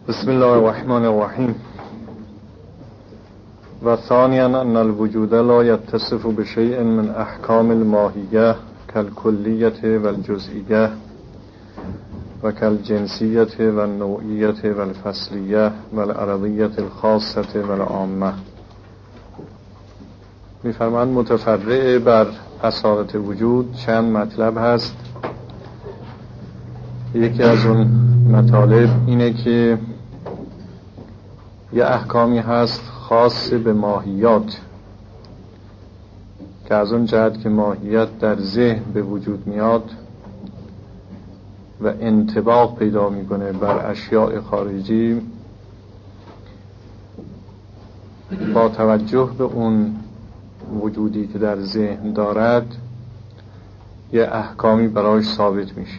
بسم الله الرحمن الرحیم. و ثانیا ان الوجود لا يتصف بشيء من احکام الماهیه كالکلیه والجزئیه و كالجنسیه والنوعیه والفصلیه والعرضیه الخاصه والعامه. می‌فرماند متفرع بر اصالت وجود چند مطلب هست. یکی از اون مطالب اینه که یه احکامی هست خاص به ماهیات که از اون جهت که ماهیت در ذهن به وجود میاد و انطباق پیدا میکنه بر اشیاء خارجی، با توجه به اون وجودی که در ذهن دارد یه احکامی برایش ثابت میشه.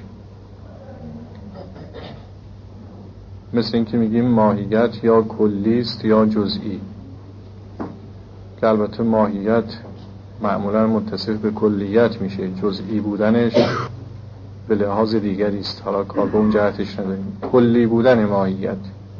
مثل این که میگیم ماهیت یا کلی است یا جزئی، که البته ماهیت معمولا متصف به کلیت میشه، جزئی بودنش به لحاظ دیگری است. حالا کار به اون جهتش نداریم. کلی بودن ماهیت،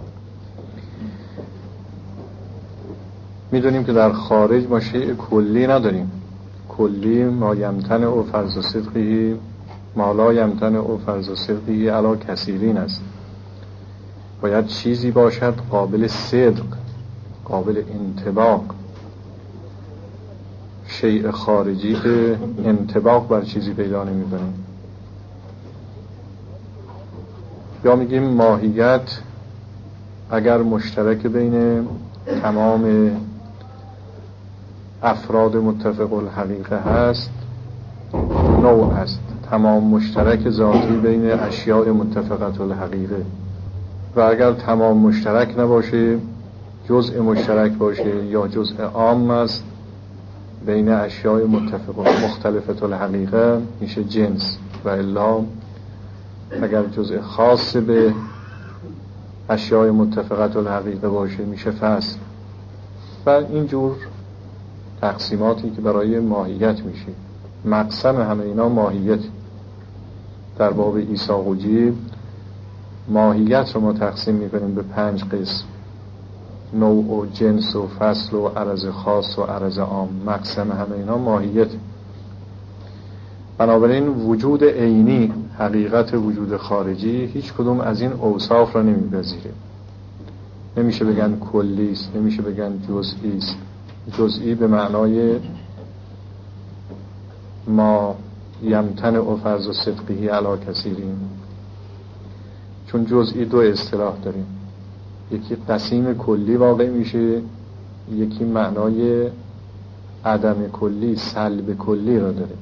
میدونیم که در خارج ما شیء کلی نداریم. کلی ما یمتنع و فرض صدقی ما لا یمتنع و فرض صدقی علی کثیرین است. باید چیزی باشد قابل صدق، قابل انطباق، شیء خارجی که انطباق بر چیزی پیدا نمی‌کنه. یا میگیم ماهیت اگر مشترک بین تمام افراد متفق الحقیقه هست، نوع هست. تمام مشترک ذاتی بین اشیاء متفقت الحقیقه. و اگر تمام مشترک نباشه، جزء مشترک باشه یا جزء عام است بین اشیاء مختلفت الحقیقه، میشه جنس. و الا اگر جزء خاص به اشیاء متفقت الحقیقه باشه میشه فصل. و اینجور تقسیماتی که برای ماهیت میشه. مقسم همه اینا ماهیت. در باب ایثاقوجی ماهیت رو ما تقسیم میکنیم به 5 قسم: نوع و جنس و فصل و عرض خاص و عرض عام. مقسم همه اینا ماهیت. بنابراین وجود عینی، حقیقت وجود خارجی، هیچ کدوم از این اوصاف را نمیپذیره. نمیشه بگن کلی است، نمیشه بگن جزئی است. جزئی به معنای ما یمتنع و فرض صدقی علی کثیرین. چون جزئی دو اصطلاح داریم، یکی قسیم کلی واقع میشه، یکی معنای عدم کلی، سلب کلی را داره.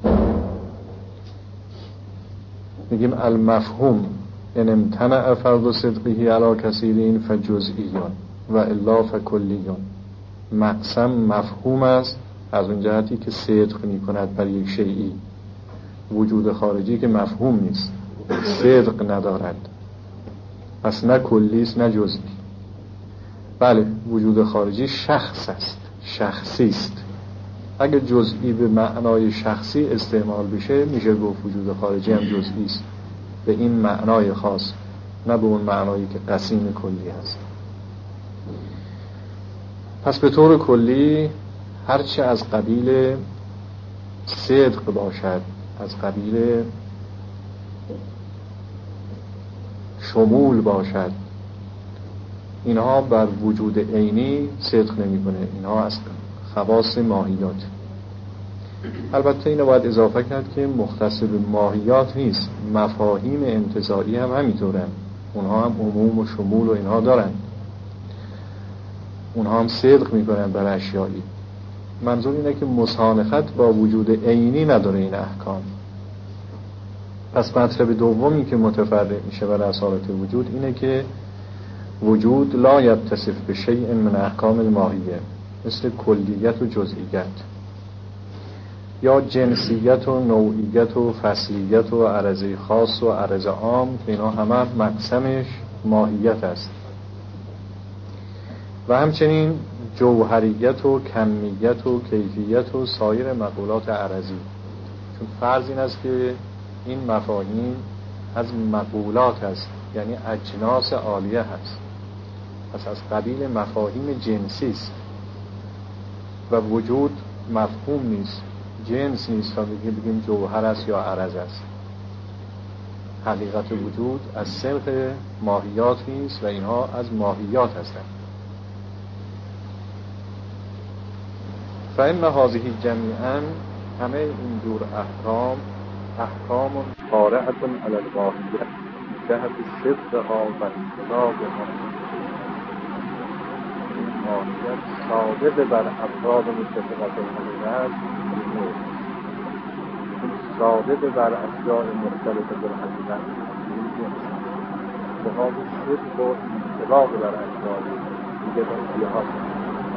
میگیم المفهوم ان امتنع فرض صدقه علی کثیرین فجزئیون و الا فکلیون. مقسم مفهوم است از اون جهتی که صدق میکند بر یک شیئی. وجود خارجی که مفهوم نیست، صدق ندارد، پس نه کلی است نه جزئی. بله، وجود خارجی شخص است، شخصی است. اگه جزئی به معنای شخصی استعمال بشه میشه گفت وجود خارجی هم جزئی است، به این معنای خاص، نه به اون معنایی که قسیم کلی هست. پس به طور کلی هرچه از قبیل صدق باشد، از قبیل شمول باشد، اینها بر وجود عینی صدق نمی‌کنه. اینها از خواص ماهیات. البته اینو باید اضافه کرد که مختص به ماهیات نیست، مفاهیم انتزاعی هم همینطورن. اونها هم عموم و شمول و اینها دارن، اونها هم صدق می‌کنن بر اشیایی. منظور اینه که مسانخت با وجود عینی نداره این احکام. پس مطلب دومی که متفرع میشه بر اصالت وجود اینه که وجود لا یتصف به شیء من احکام الماهیه، مثل کلیت و جزئیت، یا جنسیت و نوعیت و فصلیت و عرضه خاص و عرضه عام، که اینا همه مقسمش ماهیت است. و همچنین جوهریت و کمیت و کیفیت و سایر مقولات عرضی. چون فرض این است که این مفاهیم از مقولات است، یعنی اجناس عالیه هست. پس از قبیل مفاهیم جنسی است و وجود مفهوم نیست، جنس نیست تا بگیم جوهر است یا عرض است. حقیقت وجود از صنف ماهیات نیست و اینها از ماهیات هستند. فإن هذه جمیعاً، همه این جور احکام طارئة علی الماهیت جهت صدقها و انطلاقها. این ماهیت صادق بر افراد متفقة الحقیقت، صادق بر اشیاء مختلفة الحقیقت، جهاد صدق و انطلاق بر اشیاء دیگر هست.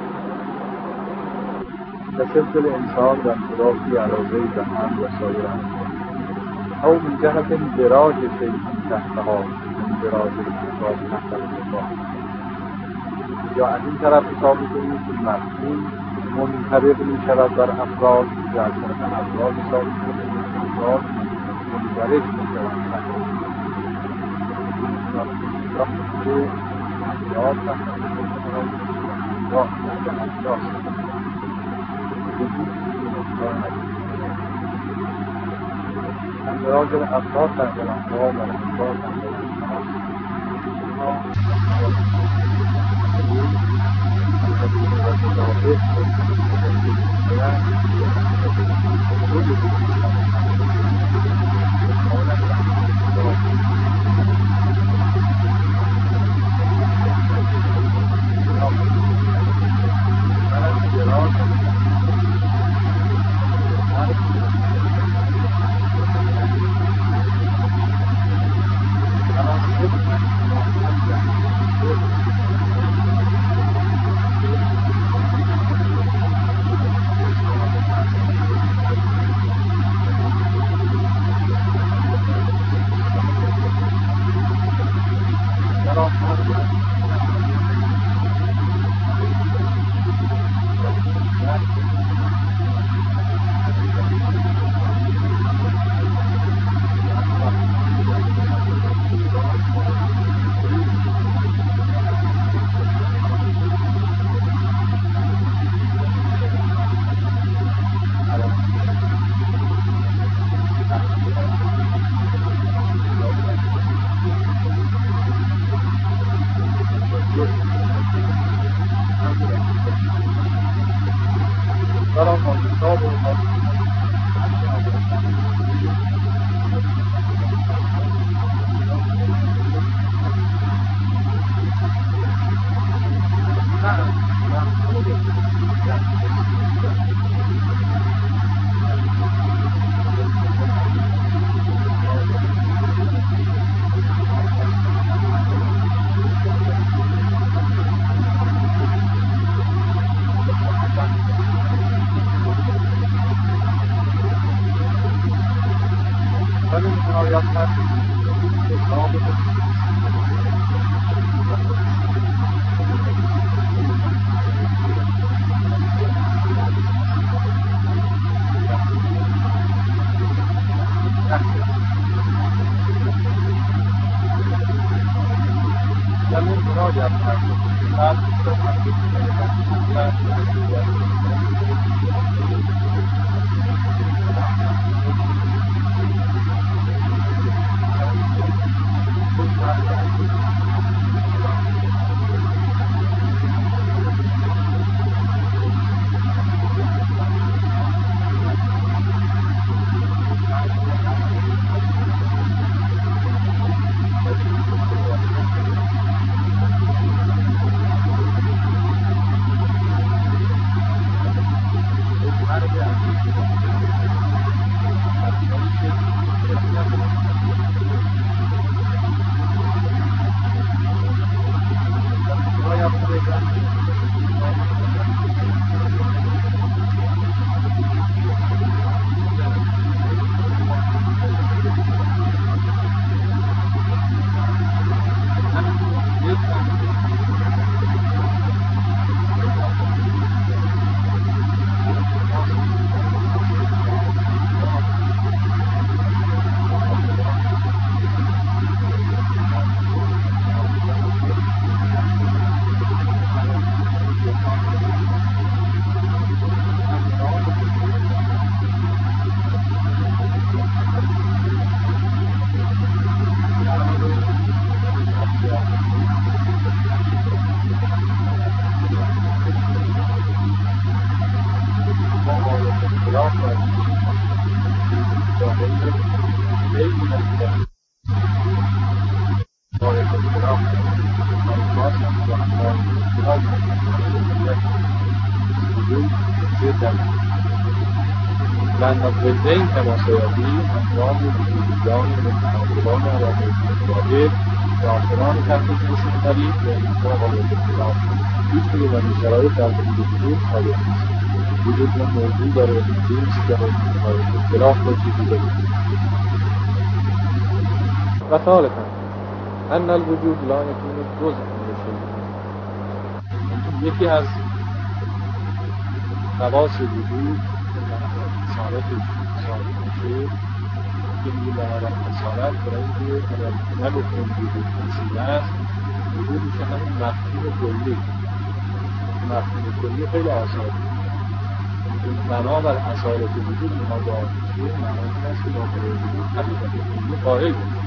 صدق الانسان و انطلاقی علاوه به هم و سایر او من جهت اندراج شیء تحتها، اندراج الانسان تحت الانسان، یا از این طرف حساب کنید که مفهوم منطبق می شود بر افراد، یا از طرف افراد حساب کنید که افراد منطبق می شود بر افراد. اندراج الافراد در الافراد و الافراد جدا لأن الضدين كما سيأتي أنواع وجودان متعاقبان على موجود داخلان تحقیق مستقلی و انتقال اختلاف هیچ کدوم از این شرایط در حدود وجود ثابت نیست. وجود یا موضوع داره، جنس داره، اختلاف با چیزی داره. و ثالثا ان الوجود لا یکون جزءا لشیء. یکی از خواص وجود اصالت میشه که میگه لعنت اصالت برای اینکه نگفتیم وجود اصیل است، وجود میشه همین مفهوم کلی. مفهوم کلی خیلی آسان بنابر اصالت وجود اینها باید میشه. معنی این است که داخل وجود حقیقت کلی قائل بود.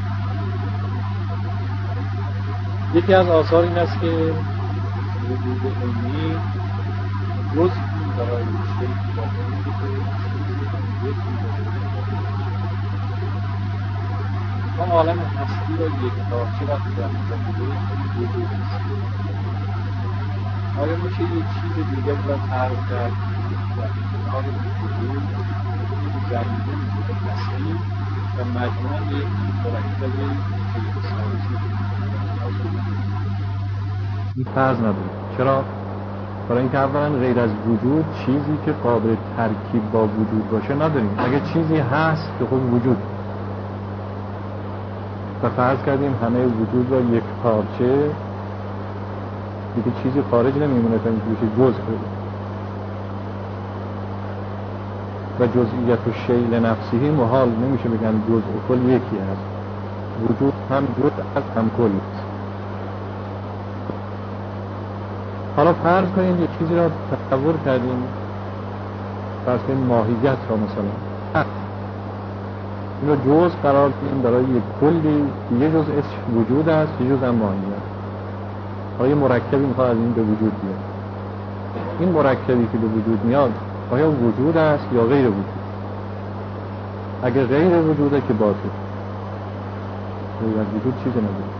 یکی از آثار این است که وجود عینی جزئی برای شیء باطنی که ما عالم هستی را یک پارچه وقتی در نظر بگیریم وجود است. آیا میشه یک چیز دیگر را فرض کرد در کنار وجود زمینه میشه هستی و مجموعاً یک مرکب غیرثابتی این فرض نداره. چرا؟ برای اینکه اولا غیر از وجود چیزی که قابل ترکیب با وجود باشه نداریم. اگه چیزی هست که خود وجود و فرض کردیم همه وجود را یک پارچه، دیگه چیزی خارج نمیمونه تا اینکه بشه جزء و جزئیت و شیء لنفسه محال. نمیشه بگن جزء و کل یکی هست. وجود هم جزء از هم کل است. حالا فرض کنید یک چیزی را تصور کردیم، فرض کنید ماهیت را مثلا این رو جزء قرار دادیم برای یک کلی که یه جزء اسمش وجود است، یه جزء هم ماهیت. حالا یه مرکبی میخواد از این به وجود بیاد. این مرکبی که به وجود میاد آیا وجود است یا غیر وجود؟ اگر غیر وجوده که باطل، غیر از وجود چیزی نداره.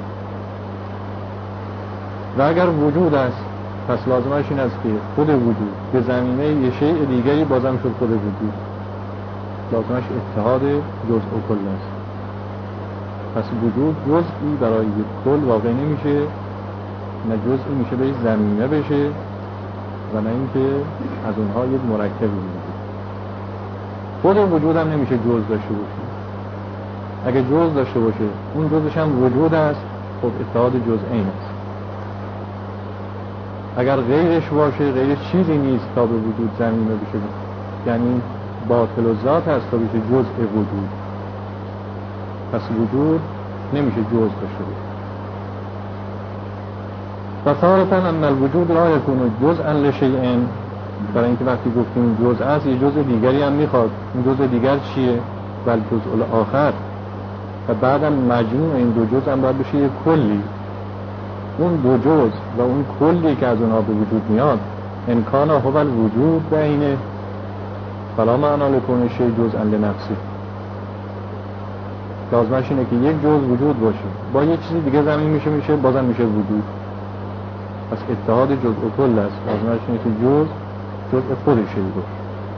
و اگر وجود است پس لازمش این است که خود وجود به زمینه یه شیء دیگری بازم شد خود وجود. لازمش اتحاد جزء و کل است. پس وجود جزئی برای یک کل واقع نمیشه، نه جزئی میشه بهش زمینه بشه و نه اینکه از اونها یک مرکبی میشه. خود وجود هم نمیشه جزء داشته باشه. اگه جزء داشته باشه اون جزءش هم وجود است، خب اتحاد جزئین است. اگر غیرش باشه غیر چیزی نیست تا به وجود زمینه بشه، یعنی باطل و ذات است تا بشه جزء وجود. پس وجود نمیشه جزء داشته باشه. و ثالثاً ان الوجود لا یکون جزءا لشیء. برای اینکه وقتی گفتیم جزء است یه جزء دیگری هم میخواد. این جزء دیگر چیه؟ بل جزء الاخر. و بعدم مجموع این دو جزء هم باید بشه یک کلی. اون دو جزء و اون کلی که از اونها به وجود میاد ان کان هو الوجود بینه فلا معنی لکون شیء جزءا لنفسه. لازمش اینه که یک جزء وجود باشه با یک چیز دیگه زمین میشه بازم میشه وجود. پس اتحاد جزء و کل است. لازمش اینه که جزء خودشه باشه.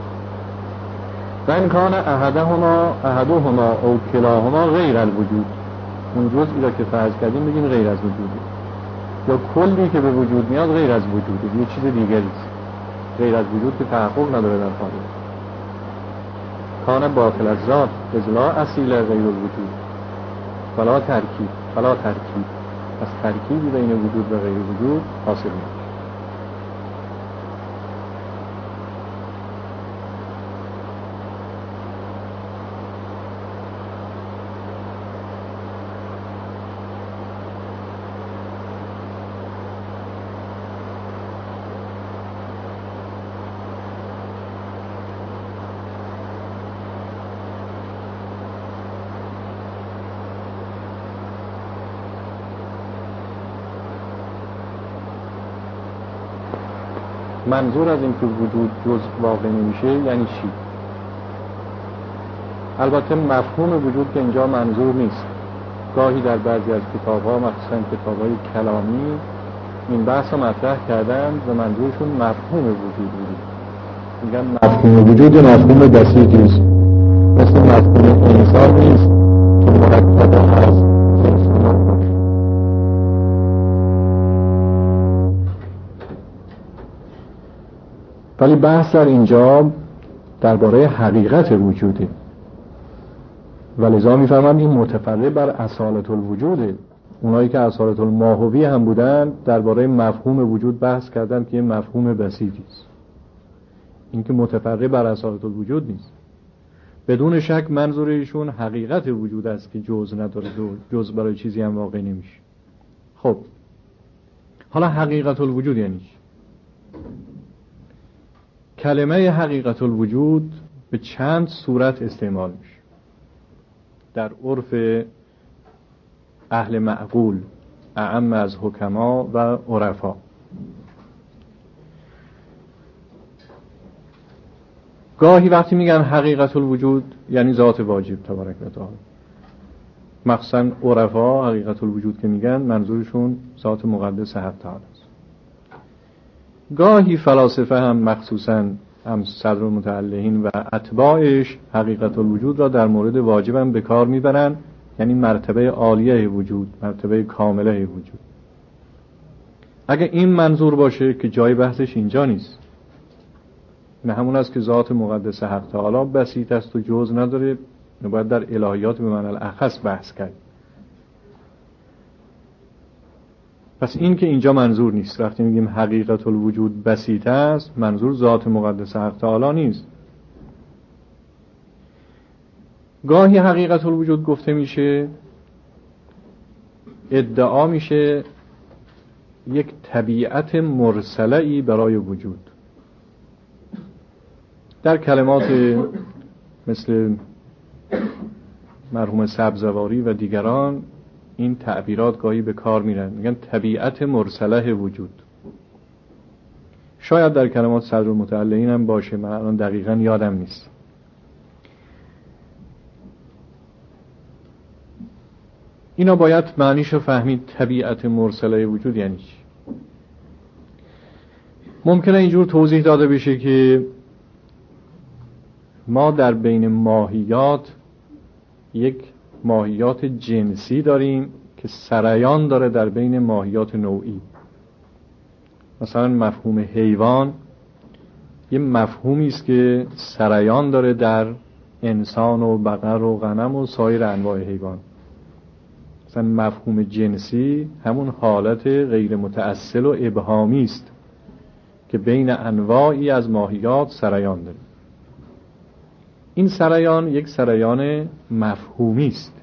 و ان کان احدهما او کلاهما غیر الوجود. اون جزئی را که فرض کردیم بگیم غیر از وجوده، یا کلی که به وجود میاد غیر از وجوده، یه چیز دیگری است غیر از وجود که تحقق نداره در خارج. کان باطل از ذات اذ لا اصیل غیر الوجود فلا ترکیب. پس ترکیبی بین وجود و غیر وجود حاصل میشه. منظور از این که وجود جزء واقع نمیشه یعنی چی؟ البته مفهوم وجود که اینجا منظور نیست. گاهی در بعضی از کتاب‌ها مخصوصاً کتاب‌های کلامی این بحث رو مطرح کردند و منظورشون مفهوم وجود بوده. میگن مفهوم وجود مفهوم بسیطی است، مثل مفهوم انسان نیست که مرکب از جنسیات باشه. ولی بحث در اینجا درباره حقیقت وجوده و لذا میفرمم این متفرع بر اصالت الوجوده. اونایی که اصالت الماهوی هم بودن درباره مفهوم وجود بحث کردن که یه مفهوم بسیطی است، این که متفرع بر اصالت الوجود نیست. بدون شک منظور ایشون حقیقت وجود است که جز نداره، جز برای چیزی هم واقع نمیشه. خب حالا حقیقت الوجود یعنی چی؟ کلمه حقیقت الوجود به چند صورت استعمال میشه در عرف اهل معقول، اعم از حکما و عرفا. گاهی وقتی میگن حقیقت الوجود یعنی ذات واجب تبارک و تعالی، مخصوصا عرفا حقیقت الوجود که میگن منظورشون ذات مقدس حق تعالی است. گاهی فلاسفه هم مخصوصا هم صدر المتعلقین و اتباعش حقیقت الوجود را در مورد واجب هم به کار میبرن، یعنی مرتبه عالیه وجود، مرتبه کامله وجود. اگه این منظور باشه که جای بحثش اینجا نیست، نه همون است که ذات مقدس حق تعالی بسیط است و جز نداره، باید در الهیات به معنی الاخص بحث کرد. پس این که اینجا منظور نیست. وقتی میگیم حقیقت الوجود بسیط است، منظور ذات مقدس حق تعالی نیست. گاهی حقیقت الوجود گفته میشه، ادعا میشه یک طبیعت مرسله‌ای برای وجود. در کلمات مثل مرحوم سبزواری و دیگران این تعبیرات گاهی به کار میرن، میگن طبیعت مرسله وجود. شاید در کلمات صدر المتعلقین هم باشه، من الان دقیقاً یادم نیست. اینا باید معنیشو فهمید. طبیعت مرسله وجود یعنی چی؟ ممکنه اینجور توضیح داده بشه که ما در بین ماهیات یک ماهیات جنسی داریم که سرایان داره در بین ماهیات نوعی. مثلا مفهوم حیوان یه مفهومی است که سرایان داره در انسان و بقر و غنم و سایر انواع حیوان. مثلا مفهوم جنسی همون حالت غیر متأصل و ابهامی است که بین انواعی از ماهیات سرایان داره. این سرایان یک سرایان مفهومی است،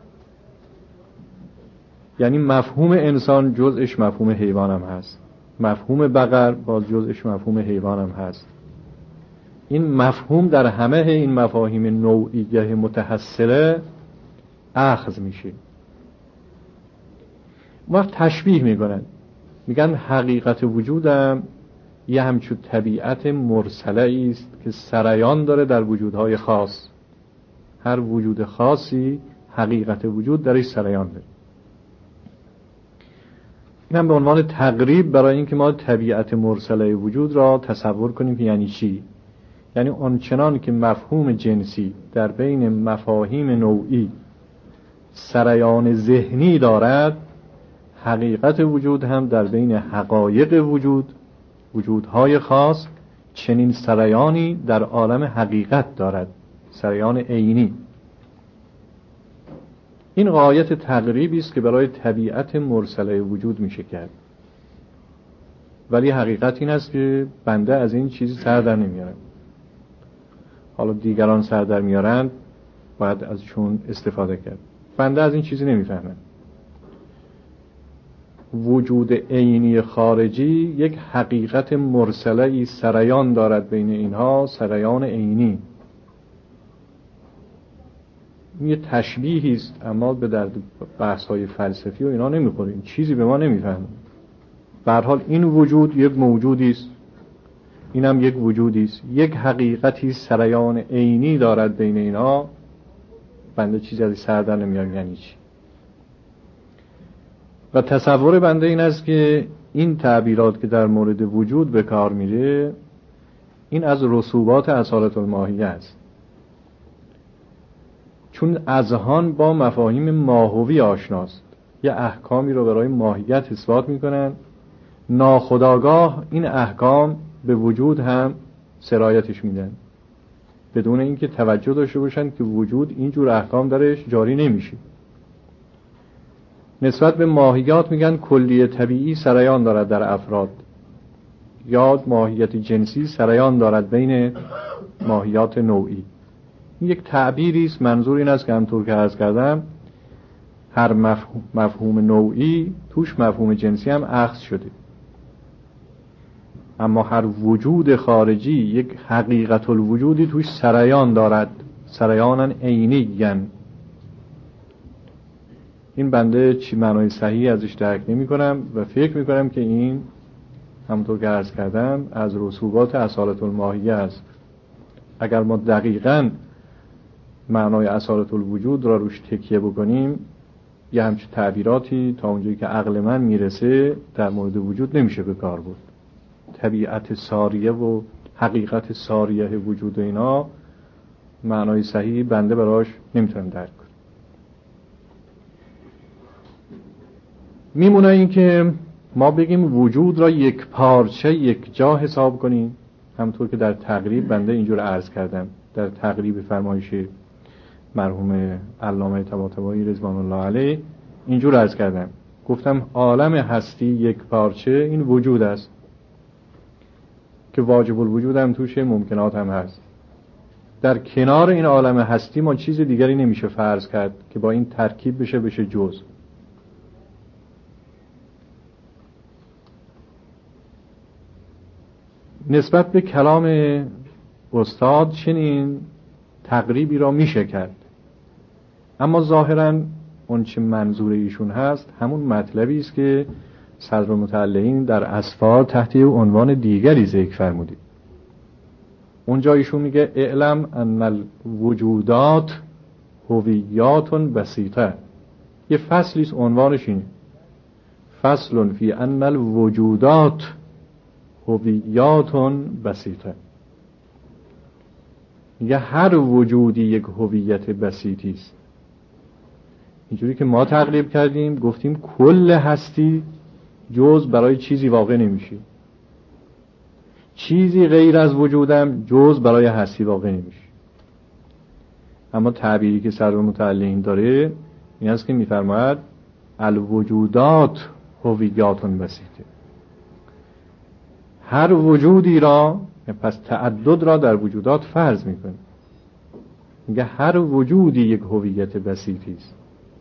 یعنی مفهوم انسان جزءش مفهوم حیوان هم هست، مفهوم بقر باز جزءش مفهوم حیوان هم هست. این مفهوم در همه این مفاهیم نوعیه متحصله اخذ میشه. وقت تشبیه میکنن، میگن حقیقت وجودم یه همچون طبیعت مرسله است که سرایان داره در وجودهای خاص. هر وجود خاصی حقیقت وجود درش سرایان داره. این هم به عنوان تقریب برای اینکه ما طبیعت مرسله وجود را تصور کنیم که یعنی چی. یعنی آنچنان که مفهوم جنسی در بین مفاهیم نوعی سرایان ذهنی دارد، حقیقت وجود هم در بین حقایق وجود، وجودهای خاص، چنین سرایانی در عالم حقیقت دارد، سرایان عینی. این غایت تقریبی است که برای طبیعت مرسله وجود میشه کرد. ولی حقیقت این است که بنده از این چیزی سر در نمیارم. حالا دیگران سر در میارند، باید ازشون استفاده کرد. بنده از این چیزی نمیفهمم. وجود عینی خارجی یک حقیقت مرسله سرایان دارد بین اینها، سرایان عینی. یه تشبیهی است، اما به درد بحث‌های فلسفی و اینا نمیخوره، این چیزی به ما نمیفهمه. به هر حال این وجود یک موجودی است، اینم یک وجودی است، یک حقیقتی سرایان عینی دارد بین اینها. بنده چیزی از سر در نمیارم یعنی چی. و تصور بنده این است که این تعبیرات که در مورد وجود به کار میره این از رسوبات اصالت الماهیه است، چون اذهان با مفاهیم ماهوی آشناست، یه احکامی رو برای ماهیت اثبات میکنن، ناخودآگاه این احکام به وجود هم سرایتش میدن بدون اینکه توجه داشته باشن که وجود اینجور احکام درش جاری نمیشه. نسبت به ماهیات میگن کلیه طبیعی سرایان دارد در افراد، یا ماهیت جنسی سرایان دارد بین ماهیات نوعی. این یک تعبیری است، منظور این است که همطور که عرض کردم هر مفهوم نوعی توش مفهوم جنسی هم اخذ شده، اما هر وجود خارجی یک حقیقت الوجودی توش سرایان دارد، سرایانا عینیاً. این بنده چی معنای صحیح ازش درک نمی کنم و فکر می کنم که این همونطور که عرض کردم از رسوبات اصالت الماهیه است. اگر ما دقیقاً معنای اصالت الوجود را روش تکیه بکنیم، یه همچه تعبیراتی تا اونجایی که عقل من میرسه در مورد وجود نمیشه به کار بود. طبیعت ساریه و حقیقت ساریه وجود و اینا معنای صحیح بنده براش نمیتونم درک کنم. میمونه این که ما بگیم وجود را یک پارچه یک جا حساب کنیم، همطور که در تقریب بنده اینجور عرض کردم. در تقریب فرمایش مرحوم علامه طباطبایی رضوان الله علیه اینجور عرض کردم، گفتم عالم هستی یک پارچه این وجود است که واجب الوجود هم توش ممکنات هم هست. در کنار این عالم هستی ما چیز دیگری نمیشه فرض کرد که با این ترکیب بشه جزء. نسبت به کلام استاد چنین تقریبی را میشه کرد، اما ظاهراً اون چه منظور ایشون هست همون مطلبی است که صدر المتعلقین در اصفار تحت عنوان دیگری ذکر فرمودید. اونجا ایشون میگه اعلم ان الوجودات هویات بسیطه. یه فصلی است عنوانش اینه، فصل فی ان الوجودات هویات بسیطه. میگه هر وجودی یک هویت بسیطی است. اینجوری که ما تقریب کردیم گفتیم کل هستی جز برای چیزی واقع نمیشه، چیزی غیر از وجودم جز برای هستی واقع نمیشه. اما تعبیری که صدر المتعلقین داره این است که میفرماید الوجودات هویات بسیطه. هر وجودی را، پس تعدد را در وجودات فرض میکنه، میگه هر وجودی یک هویت بسیطی است.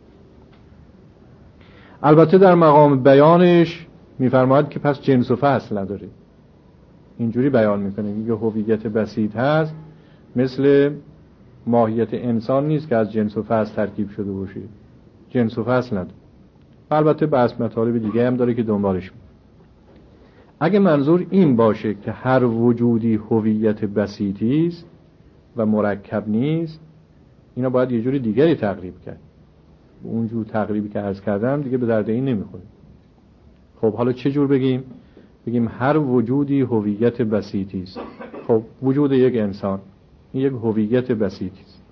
البته در مقام بیانش میفرماید که پس جنس و فصل نداره، اینجوری بیان میکنه، میگه هویت بسیط هست، مثل ماهیت انسان نیست که از جنس و فصل ترکیب شده باشه، جنس و فصل نداره. البته بحث مطالب دیگه هم داره که دنبالش میکنه. اگه منظور این باشه که هر وجودی هویت بسیطی است و مرکب نیست، اینا باید یه جوری دیگری تقریب کرد. اونجور تقریبی که عرض کردم دیگه به درد این نمیخوره. خب حالا چه جور بگیم؟ بگیم هر وجودی هویت بسیطی است. خب وجود یک انسان این یک هویت بسیطی است،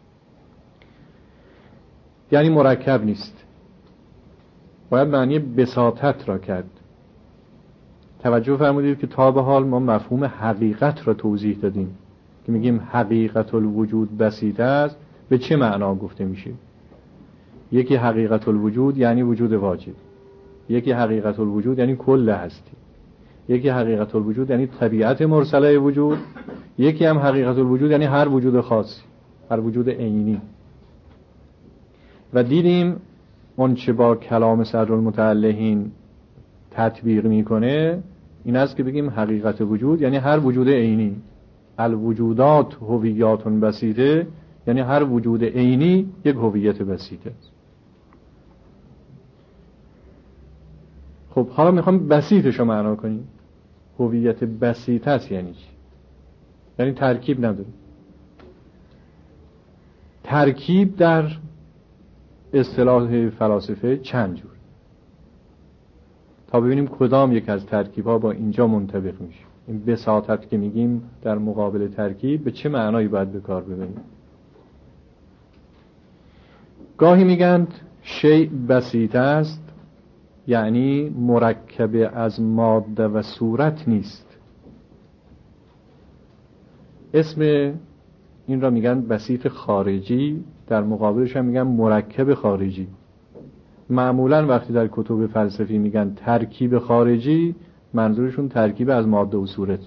یعنی مرکب نیست. باید معنی بساطت را کرد. توجه فرمودید که تا به حال ما مفهوم حقیقت را توضیح دادیم که میگیم حقیقت الوجود بسیط است. به چه معنا گفته میشه؟ یکی حقیقت الوجود یعنی وجود واجب، یکی حقیقت الوجود یعنی کل هستی، یکی حقیقت الوجود یعنی طبیعت مرسله وجود، یکی هم حقیقت الوجود یعنی هر وجود خاصی، هر وجود عینی. و دیدیم اون چه با کلام صدر المتعلقین تطبیق میکنه این است که بگیم حقیقت وجود یعنی هر وجود عینی، الوجودات هویات بسیطه، یعنی هر وجود عینی یک هویت بسیطه. خب حالا میخوام بسیطش رو معنا کنیم. هویت بسیط است یعنی چی؟ یعنی ترکیب نداره. ترکیب در اصطلاح فلاسفه چند جور، تا ببینیم کدام یک از ترکیب ها با اینجا منطبق میشه. این بساطت که میگیم در مقابل ترکیب به چه معنایی باید به کار ببریم؟ گاهی میگن شیء بسیط است، یعنی مرکب از ماده و صورت نیست. اسم این را میگن بسیط خارجی، در مقابلش هم میگن مرکب خارجی. معمولا وقتی در کتب فلسفی میگن ترکیب خارجی، منظورشون ترکیب از ماده و صورت.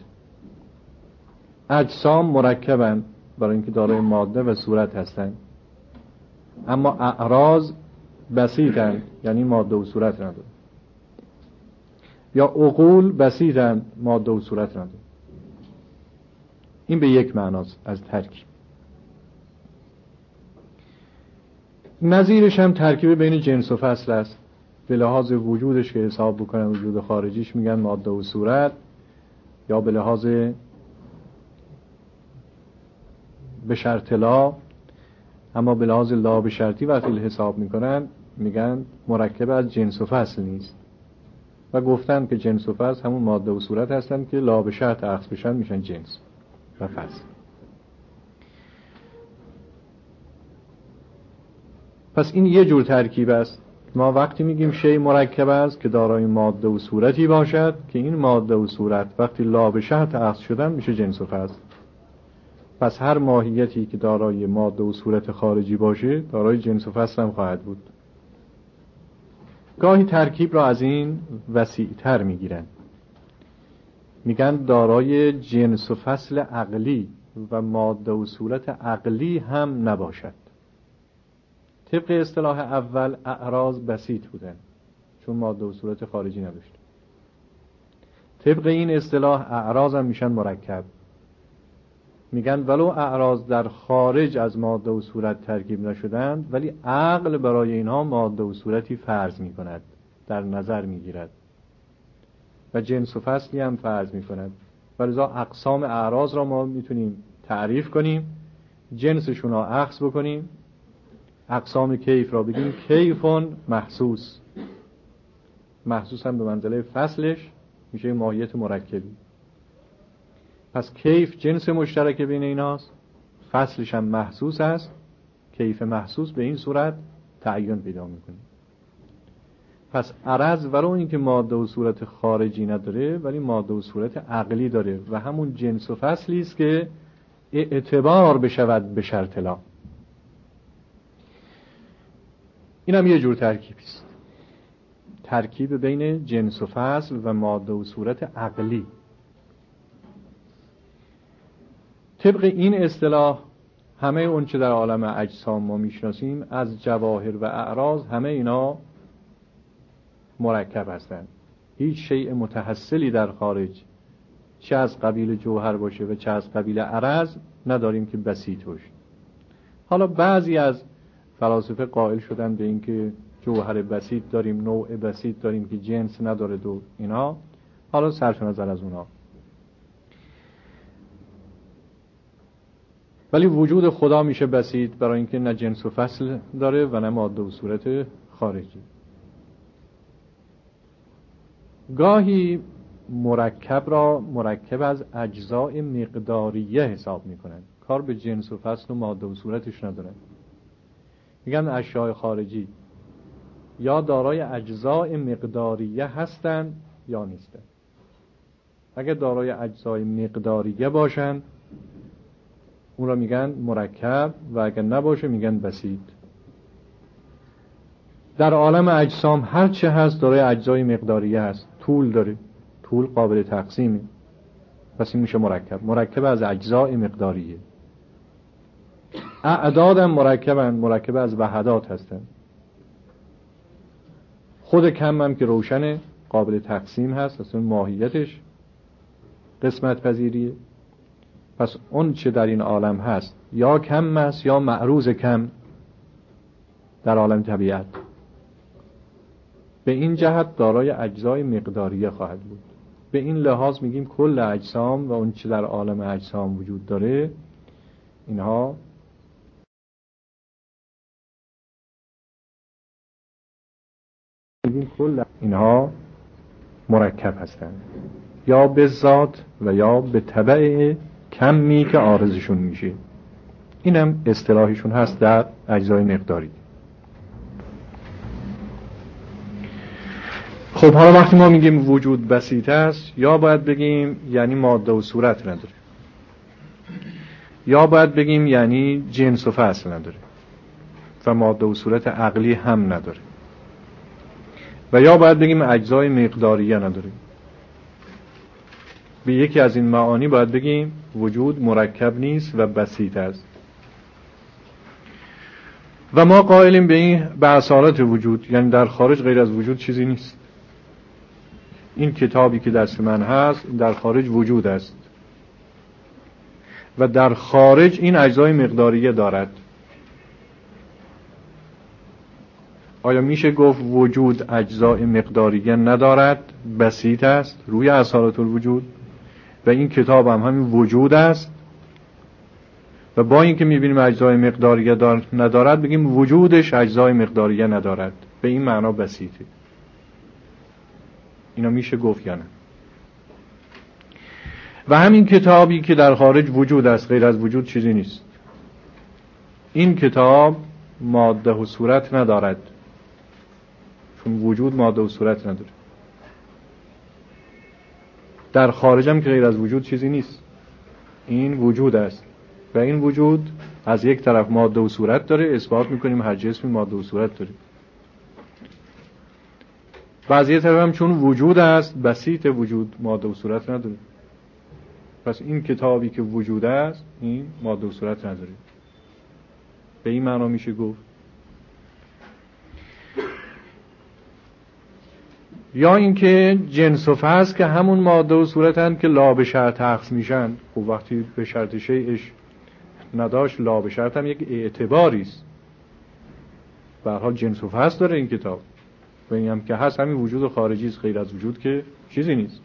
اجسام مرکبن برای اینکه دارای ماده و صورت هستن، اما اعراض بسیطن، یعنی ماده و صورت نداره. یا عقول بسیطن، ماده و صورت نداره. این به یک معناست از ترکیب. نظیرش هم ترکیب بین جنس و فصل است. به لحاظ وجودش که حساب بکنن وجود خارجیش میگن ماده و صورت، یا به لحاظ به شرط لا، اما به لحاظ لا به شرطی وقتی حساب میکنن میگن مرکب از جنس و فصل نیست. و گفتن که جنس و فصل همون ماده و صورت هستن که لا به شرط اخذ بشن میشن جنس و فصل. پس این یه جور ترکیب است. ما وقتی میگیم شیء مرکب است که دارای ماده و صورتی باشد که این ماده و صورت وقتی لا به شرط اخذ شدن میشه جنس و فصل. پس هر ماهیتی که دارای ماده و صورت خارجی باشه دارای جنس و فصل هم خواهد بود. گاهی ترکیب را از این وسیع‌تر میگیرن، میگن دارای جنس و فصل عقلی و ماده و صورت عقلی هم نباشد. طبق اصطلاح اول اعراض بسیط بودن چون ماده و صورت خارجی نداشت. طبق این اصطلاح اعراض هم میشن مرکب. میگن ولو اعراض در خارج از ماده و صورت ترکیب نشدند، ولی عقل برای اینها ماده و صورتی فرض میکند، در نظر میگیرد و جنس و فصلی هم فرض میکند. ولذا اقسام اعراض را ما میتونیم تعریف کنیم، جنسشون را اخذ بکنیم. اقسام کیف را بگیم کیفون محسوس، محسوس هم به منزله فصلش میشه ماهیت مرکبی. پس کیف جنس مشترک بین ایناست، فصلش هم محسوس است. کیف محسوس به این صورت تعین پیدا میکنه. پس عرض ولو اینکه ماده و صورت خارجی نداره ولی ماده و صورت عقلی داره و همون جنس و فصلی است که اعتبار بشود به شرط لا. این هم یه جور ترکیبی است، ترکیب بین جنس و فصل و ماده و صورت عقلی. طبق این اصطلاح همه اون چه در عالم اجسام ما میشناسیم از جواهر و اعراض همه اینا مرکب هستند. هیچ شیء متحصلی در خارج چه از قبیل جوهر باشه و چه از قبیل عرض نداریم که بسیط باشه. حالا بعضی از فلاسفه قائل شدن به اینکه جوهر بسیط داریم، نوع بسیط داریم که جنس نداره و اینا. حالا صرف نظر از اونا، ولی وجود خدا میشه بسیط برای اینکه نه جنس و فصل داره و نه ماده و صورت خارجی. گاهی مرکب را مرکب از اجزاء مقداریه حساب میکنن، کار به جنس و فصل و ماده و صورتش ندارن. میگن اشیاء خارجی یا دارای اجزاء مقداریه هستن یا نیستن. اگر دارای اجزای مقداریه باشن اون را میگن مرکب و اگر نباشه میگن بسیط. در عالم اجسام هر چه هست دارای اجزای مقداریه هست. طول داره، طول قابل تقسیمه، پس این میشه مرکب از اجزای مقداریه. اعداد هم مرکب از وحدات هستن. خود کم هم که روشنه قابل تقسیم هست، اصلا ماهیتش قسمت پذیریه. پس اون چه در این عالم هست یا کم است یا معروض کم در عالم طبیعت، به این جهت دارای اجزای مقداریه خواهد بود. به این لحاظ میگیم کل اجسام و اون چه در عالم اجسام وجود داره اینها مرکب هستند. یا به ذات و یا به تبع کمی که عارضشون میشه. اینم اصطلاحشون هست در اجزای مقداری. خب حالا وقتی ما میگیم وجود بسیط است، یا باید بگیم یعنی ماده و صورت نداره، یا باید بگیم یعنی جنس و فصل نداره و ماده و صورت عقلی هم نداره، و یا باید بگیم اجزای مقداریه نداره. به یکی از این معانی باید بگیم وجود مرکب نیست و بسیط است. و ما قائلیم به اصالت وجود، یعنی در خارج غیر از وجود چیزی نیست. این کتابی که دست من هست در خارج وجود است و در خارج این اجزای مقداریه دارد. آیا میشه گفت وجود اجزای مقداریه ندارد، بسیط است، روی اصالت الوجود؟ و این کتاب هم همین وجود است و با اینکه میبینیم اجزای مقداریه ندارد، بگیم وجودش اجزای مقداریه ندارد، به این معنا بسیطه. اینا میشه گفت یا نه؟ و همین کتابی که در خارج وجود است، غیر از وجود چیزی نیست. این کتاب ماده و صورت ندارد، چون وجود ماده و صورت نداره. در خارج هم که غیر از وجود چیزی نیست. این وجود است و این وجود از یک طرف ماده و صورت داره، اثبات میکنیم هر جسمی ماده و صورت داره. و از یک طرف هم چون وجود است، بسیط وجود ماده و صورت نداره. پس این کتابی که وجود است این ماده و صورت نداره. به این معنا میشه گفت. یا اینکه جنس و فصل که همون ماده و صورتن که لا به شرط عکس میشن. خب وقتی به شرط شیءش نداشت، لا به شرط هم یک اعتباری است. به هر حال جنس و فصل داره این کتاب و این هم که هست همین وجود خارجی است، غیر از وجود که چیزی نیست.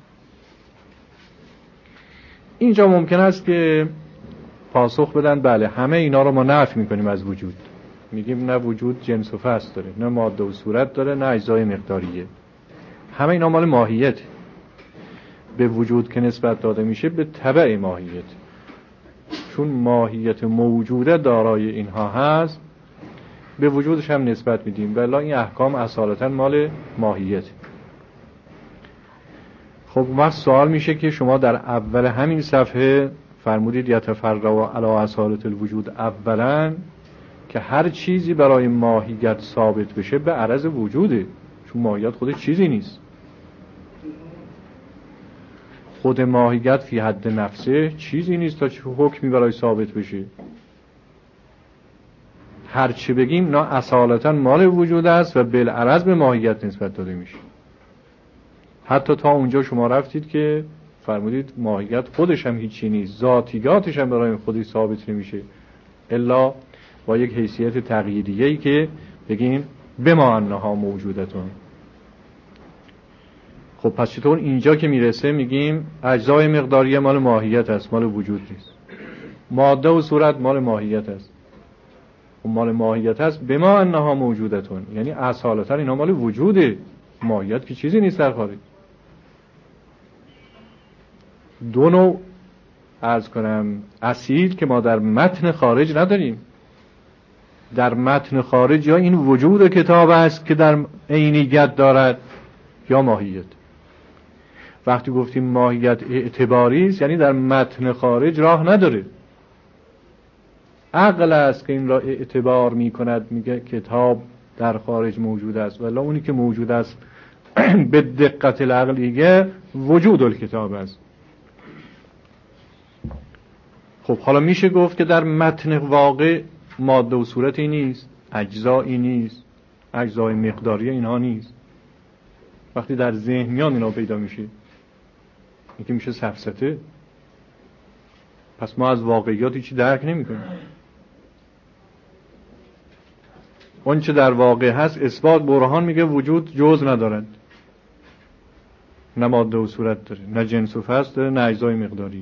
اینجا ممکن است که پاسخ بدن بله همه اینا رو ما نفی میکنیم از وجود، میگیم نه وجود جنس و فصل داره، نه ماده و صورت داره، نه اجزای مقداریه. همه اینا مال ماهیت. به وجود که نسبت داده میشه به تبع ماهیت، چون ماهیت موجوده دارای اینها هست به وجودش هم نسبت میدیم. بلا این احکام اصالتا مال ماهیت. خب وقت سوال میشه که شما در اول همین صفحه فرمودید یتفرع علی اصالت الوجود اولا، که هر چیزی برای ماهیت ثابت بشه به عرض وجوده، چون ماهیت خودش چیزی نیست. خود ماهیت فی حد نفسه چیزی نیست تا چه حکمی برای ثابت بشه. هر چه بگیم نه اصالتا مال وجود است و بالعرض به ماهیت نسبت داده میشه. حتی تا اونجا شما رفتید که فرمودید ماهیت خودش هم هیچی نیست، ذاتیاتش هم برای خودش ثابت نمیشه الا با یک حیثیت تغییریه‌ای که بگیم بما انها موجودتون. خب پس چطور اینجا که میرسه میگیم اجزای مقداریه مال ماهیت است، مال وجود نیست. ماده و صورت مال ماهیت است. خب مال ماهیت است بما انها موجودتون، یعنی اصالتا اینا مال وجوده، ماهیت که چیزی نیست در خارج. دو نوع عرض کنم اصیل که ما در متن خارج نداریم. در متن خارج یا این وجود کتاب است که در عینیت دارد یا ماهیت. وقتی گفتیم ماهیت اعتباری است یعنی در متن خارج راه نداره. عقل است که این را اعتبار می کند، میگه کتاب در خارج موجود است، ولی اونی که موجود است به دقت العقلیه وجود الکتاب است. خب حالا میشه گفت که در متن واقع ماده و صورتی نیست، اجزایی نیست، اجزای مقداری اینها نیست. وقتی در ذهن میان اینا پیدا میشه، این که میشه سفسطه. پس ما از واقعیات هیچی درک نمی‌کنیم. اون چه در واقع هست اثبات برهان میگه وجود جز ندارد، نه ماده و صورت داره، نه جنس و فصل داره، نه اجزای مقداریه.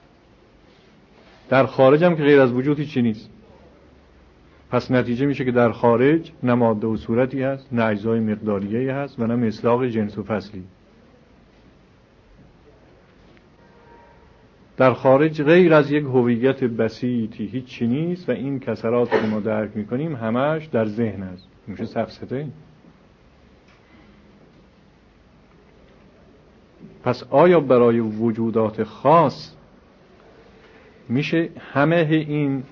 در خارج هم که غیر از وجود هیچی نیست. پس نتیجه میشه که در خارج نه ماده و صورتی هست، نه اجزای مقداریه هست و نه مصداق جنس و فصلی. در خارج غیر از یک هویت بسیطی هیچی نیست و این کسرات که ما درک میکنیم همش در ذهن است. میشه سفسطه. پس آیا برای وجودات خاص میشه همه این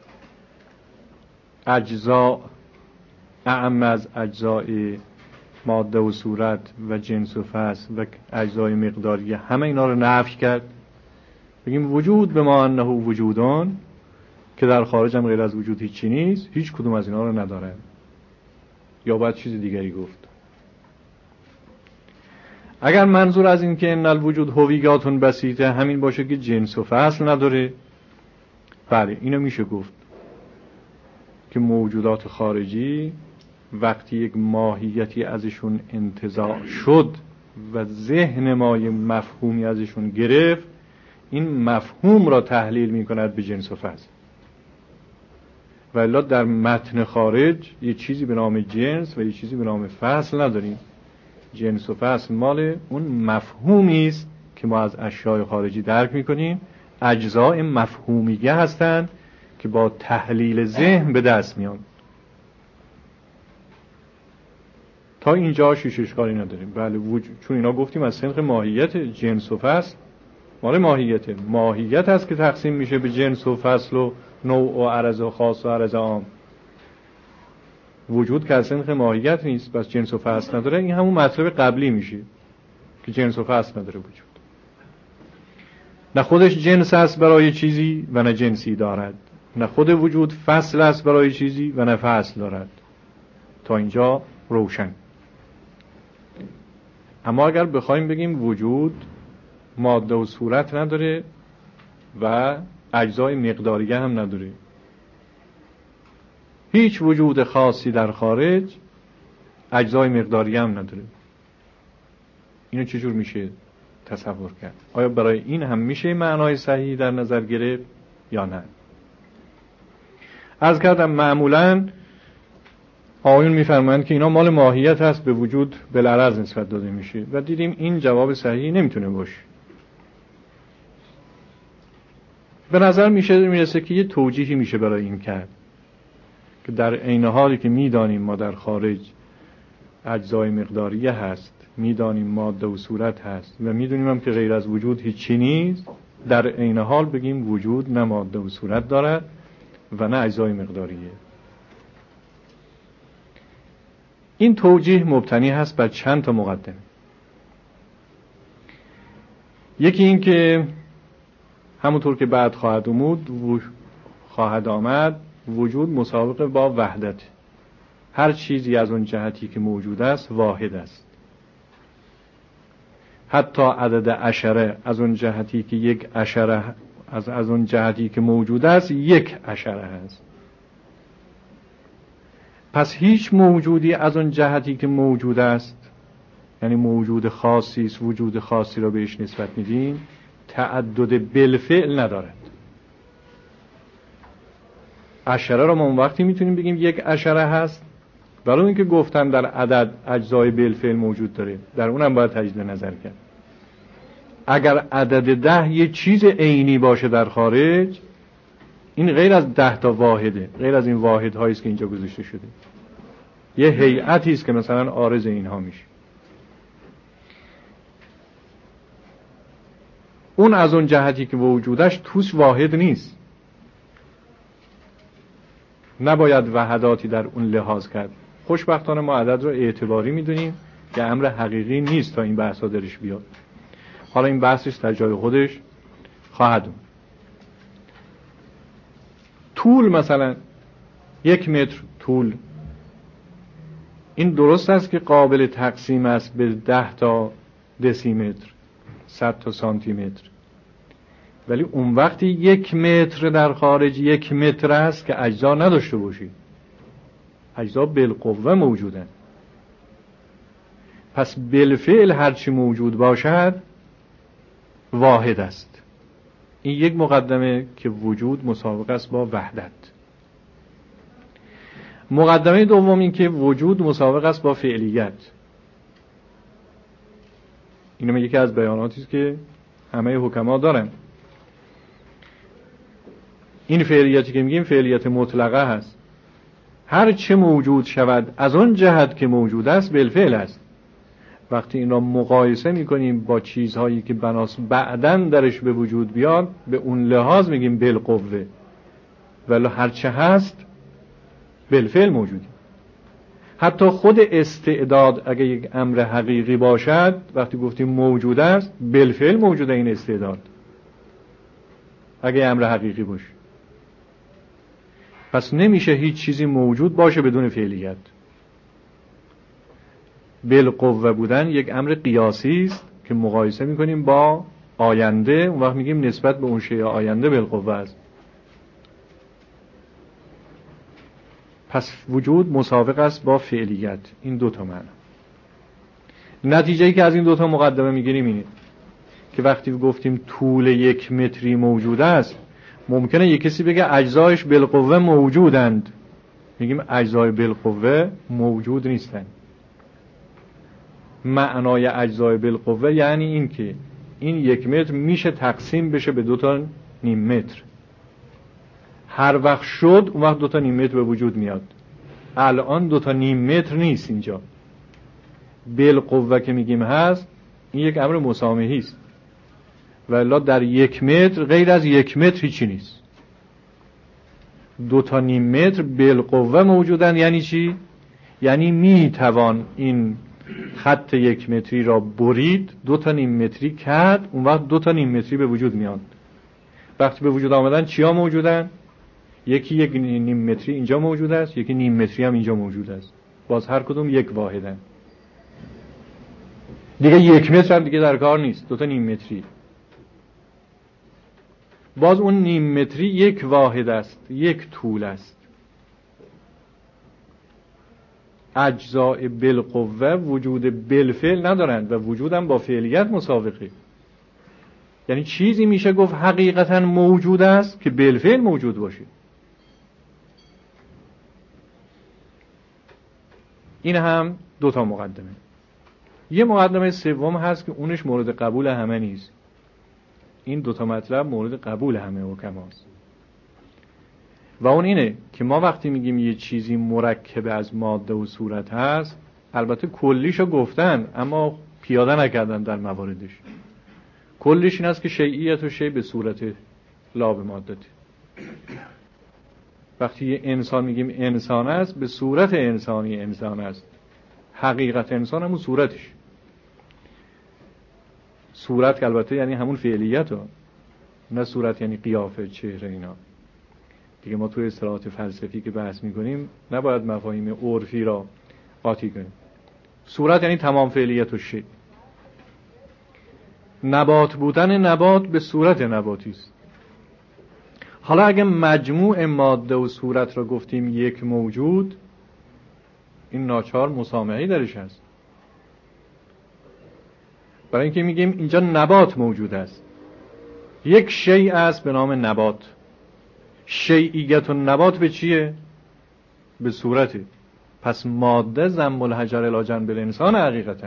اجزا اعم از اجزای ماده و صورت و جنس و فصل و اجزای مقداری همه اینا رو نفی کرد؟ بگیم وجود به ما انه وجودان که در خارج هم غیر از وجود هیچی نیست، هیچ کدوم از اینا رو نداره؟ یا باید چیز دیگری گفت؟ اگر منظور از این که ان الوجود هویگاتون بسیطه همین باشه که جنس و فصل نداره، بله اینو میشه گفت که موجودات خارجی وقتی یک ماهیتی ازشون انتزاع شد و ذهن ما یه مفهومی ازشون گرفت، این مفهوم را تحلیل میکند به جنس و فصل. ولی در متن خارج یه چیزی به نام جنس و یه چیزی به نام فصل نداریم. جنس و فصل مال اون مفهومی است که ما از اشیاء خارجی درک میکنیم، اجزاء مفهومیه هستند که با تحلیل ذهن به دست میان. تا اینجا شیشش کاری نداریم. بله چون اینا گفتیم از سنخ ماهیت، جنس و فصل مال ماهیت هست که تقسیم میشه به جنس و فصل و نوع و عرض و خاص و عرض عام. وجود که از سنخ ماهیت نیست، بس جنس و فصل نداره. این همون مطلب قبلی میشه که جنس و فصل نداره وجود. نه خودش جنس است برای چیزی و نه جنسی دارد، نه خود وجود فصل است برای چیزی و نه فصل دارد. تا اینجا روشن. اما اگر بخوایم بگیم وجود ماده و صورت نداره و اجزای مقداریه هم نداره، هیچ وجود خاصی در خارج اجزای مقداریه هم نداره، اینو چجور میشه تصور کرد؟ آیا برای این هم میشه معنای صحیح در نظر گرفت یا نه؟ عرض کردم معمولاً آقایون میفرمایند که اینا مال ماهیت هست، به وجود بالعرض نسبت داده میشه و دیدیم این جواب صحیح نمیتونه باشه. به نظر میرسه که یه توجیهی میشه برای این کرد که در عین حالی که میدانیم ما در خارج اجزای مقداریه هست، میدانیم ماده و صورت هست و میدونیم هم که غیر از وجود هیچی نیست، در عین حال بگیم وجود نه ماده و صورت دارد و نه اجزای مقداریه. این توجیه مبتنی هست بر چند تا مقدمه. یکی این که همونطور که بعد خواهد آمد وجود مساوق با وحدت. هر چیزی از اون جهتی که موجود است واحد است. حتی عدد عشره از اون جهتی که یک عشره از اون جهتی که موجود است یک عشره است. پس هیچ موجودی از اون جهتی که موجود است، یعنی موجود خاصی است، وجود خاصی را بهش نسبت میدیم، تعدد بالفعل ندارد. عشره را ما اون وقتی میتونیم بگیم یک عشره هست برای اینکه گفتن در عدد اجزای بالفعل موجود داره، در اونم باید تجدید نظر کرد. اگر عدد 10 یه چیز عینی باشه در خارج، این غیر از 10 تا واحده، غیر از این واحد هایی است که اینجا گذاشته شده، یه هیئتی است که مثلا عارض اینها میشه. اون از اون جهتی که وجودش توش واحد نیست، نباید وحداتی در اون لحاظ کرد. خوشبختانه ما عدد رو اعتباری میدونیم که امر حقیقی نیست تا این بحثا درش بیاد. حالا این بحثش در جای خودش خواهد اومد. طول مثلا 1 متر طول، این درست است که قابل تقسیم است به 10 تا دسیمتر، 100 تا سانتی متر، ولی اون وقتی 1 متر در خارج 1 متر است که اجزا نداشته باشید، اجزا بالقوه موجودن. پس بالفعل هرچی موجود باشد واحد است. این یک مقدمه که وجود مساوق است با وحدت. مقدمه دوم این که وجود مساوق است با فعلیت. اینم یکی از بیاناتی است که همه حکما دارن. این فعلیتی که میگیم فعلیت مطلقه هست. هر چه موجود شود از اون جهت که موجود است بالفعل است. وقتی این را مقایسه میکنیم با چیزهایی که بناس بعدن درش به وجود بیاد، به اون لحاظ میگیم بالقوه، ولی هر چه هست بالفعل موجودی. حتی خود استعداد اگه یک امر حقیقی باشد، وقتی گفتیم موجود است بالفعل موجوده این استعداد، اگه امر حقیقی باشه. پس نمیشه هیچ چیزی موجود باشه بدون فعلیت. بالقوه بودن یک امر قیاسی است که مقایسه میکنیم با آینده، اون وقت میگیم نسبت به اون شیء آینده بالقوه است. پس وجود مساوق است با فعلیت. این دوتا معنی. نتیجه‌ای که از این دوتا مقدمه میگیریم اینه که وقتی گفتیم طول 1 متری موجود است، ممکنه یک کسی بگه اجزایش بالقوه موجودند. میگیم اجزای بالقوه موجود نیستند. معنای اجزای بالقوه یعنی این که این 1 متر میشه تقسیم بشه به 2 نیم متر. هر وقت شد اون وقت 2 نیم متر به وجود میاد. الان 2 نیم متر نیست اینجا. بالقوه که میگیم هست، این یک امر مسامحی است. والا در 1 متر غیر از 1 متر هیچی نیست. 2 نیم متر بالقوه موجودن. یعنی چی؟ یعنی میتوان این خط 1 متری را برید 2 نیم متری کرد، اون وقت 2 نیم متری به وجود میاد. وقتی به وجود آمدن چیا موجودن؟ یکی 1 نیم متری اینجا موجود است، یکی نیم متری هم اینجا موجود است. باز هر کدوم یک واحدن. دیگه 1 متر هم دیگه در کار نیست، 2 نیم متری. باز اون نیم متری یک واحد است، یک طول است. اجزاء بالقوه وجود بالفعل ندارند و وجودم با فعلیت مساوقه. یعنی چیزی میشه گفت حقیقتا موجود است که بالفعل موجود باشه. این هم 2 مقدمه. یه مقدمه سوم هست که اونش مورد قبول همه نیست. این 2 مطلب مورد قبول همه حکماست. و اون اینه که ما وقتی میگیم یه چیزی مرکب از ماده و صورت هست، البته کلیشو گفتن اما پیاده نکردن در مواردش. کلیش این است که شیعیت و شیع به صورت لا به مادته. وقتی یه انسان میگیم انسان است، به صورت انسانی انسان است. حقیقت انسان همون صورتش. صورت که البته یعنی همون فعلیت ها، نه صورت یعنی قیافه، چهره، اینا دیگه. ما توی اصطلاحات فلسفی که بحث میکنیم نباید مفاهیم عرفی را قاطی کنیم. صورت یعنی تمام فعلیت و شیء. نبات بودن نبات به صورت نباتی است. حالا اگه مجموع ماده و صورت را گفتیم یک موجود، این ناچار مسامحی درش هست. برای اینکه میگیم اینجا نبات موجود است، یک شیء است به نام نبات. شیعیت و نبات به چیه؟ به صورته. پس ماده ضم الحجر الی جنب الانسان حقیقتا.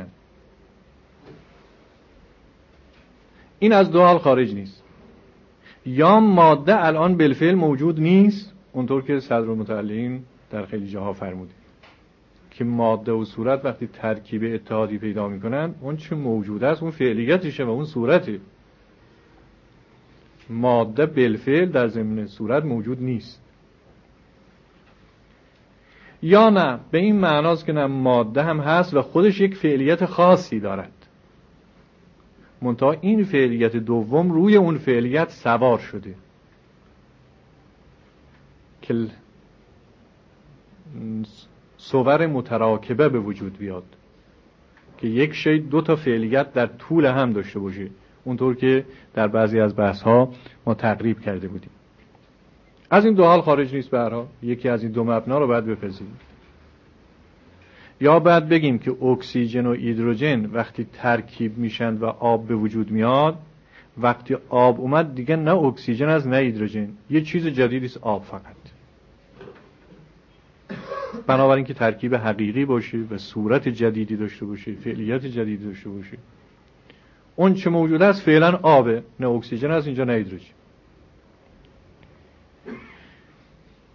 این از 2 حال خارج نیست. یا ماده الان بالفعل موجود نیست، اونطور که صدرالمتعلین در خیلی جاها فرموده که ماده و صورت وقتی ترکیب اتحادی پیدا میکنن، اون چه موجود است اون فعلیتشه و اون صورته. ماده بالفعل در ضمن صورت موجود نیست. یا نه، به این معناست که نه، ماده هم هست و خودش یک فعلیت خاصی دارد، منتها این فعلیت دوم روی اون فعلیت سوار شده که صور متراکبه به وجود بیاد، که یک شی 2 فعلیت در طول هم داشته باشه، اونطور که در بعضی از بحث ها ما تقریب کرده بودیم. از این 2 حال خارج نیست. به هر حال یکی از این 2 مبنا رو باید بپذیریم. یا باید بگیم که اکسیژن و هیدروژن وقتی ترکیب میشن و آب به وجود میاد، وقتی آب اومد دیگه نه اکسیژن است نه هیدروژن، یه چیز جدیدی است، آب فقط. بنابراین که ترکیب حقیقی باشه و صورت جدیدی داشته باشه، فعلیت جدیدی داشته باشه، اون چه موجود است فعلا آبه، نه اکسیژن است اینجا نه هیدروژن.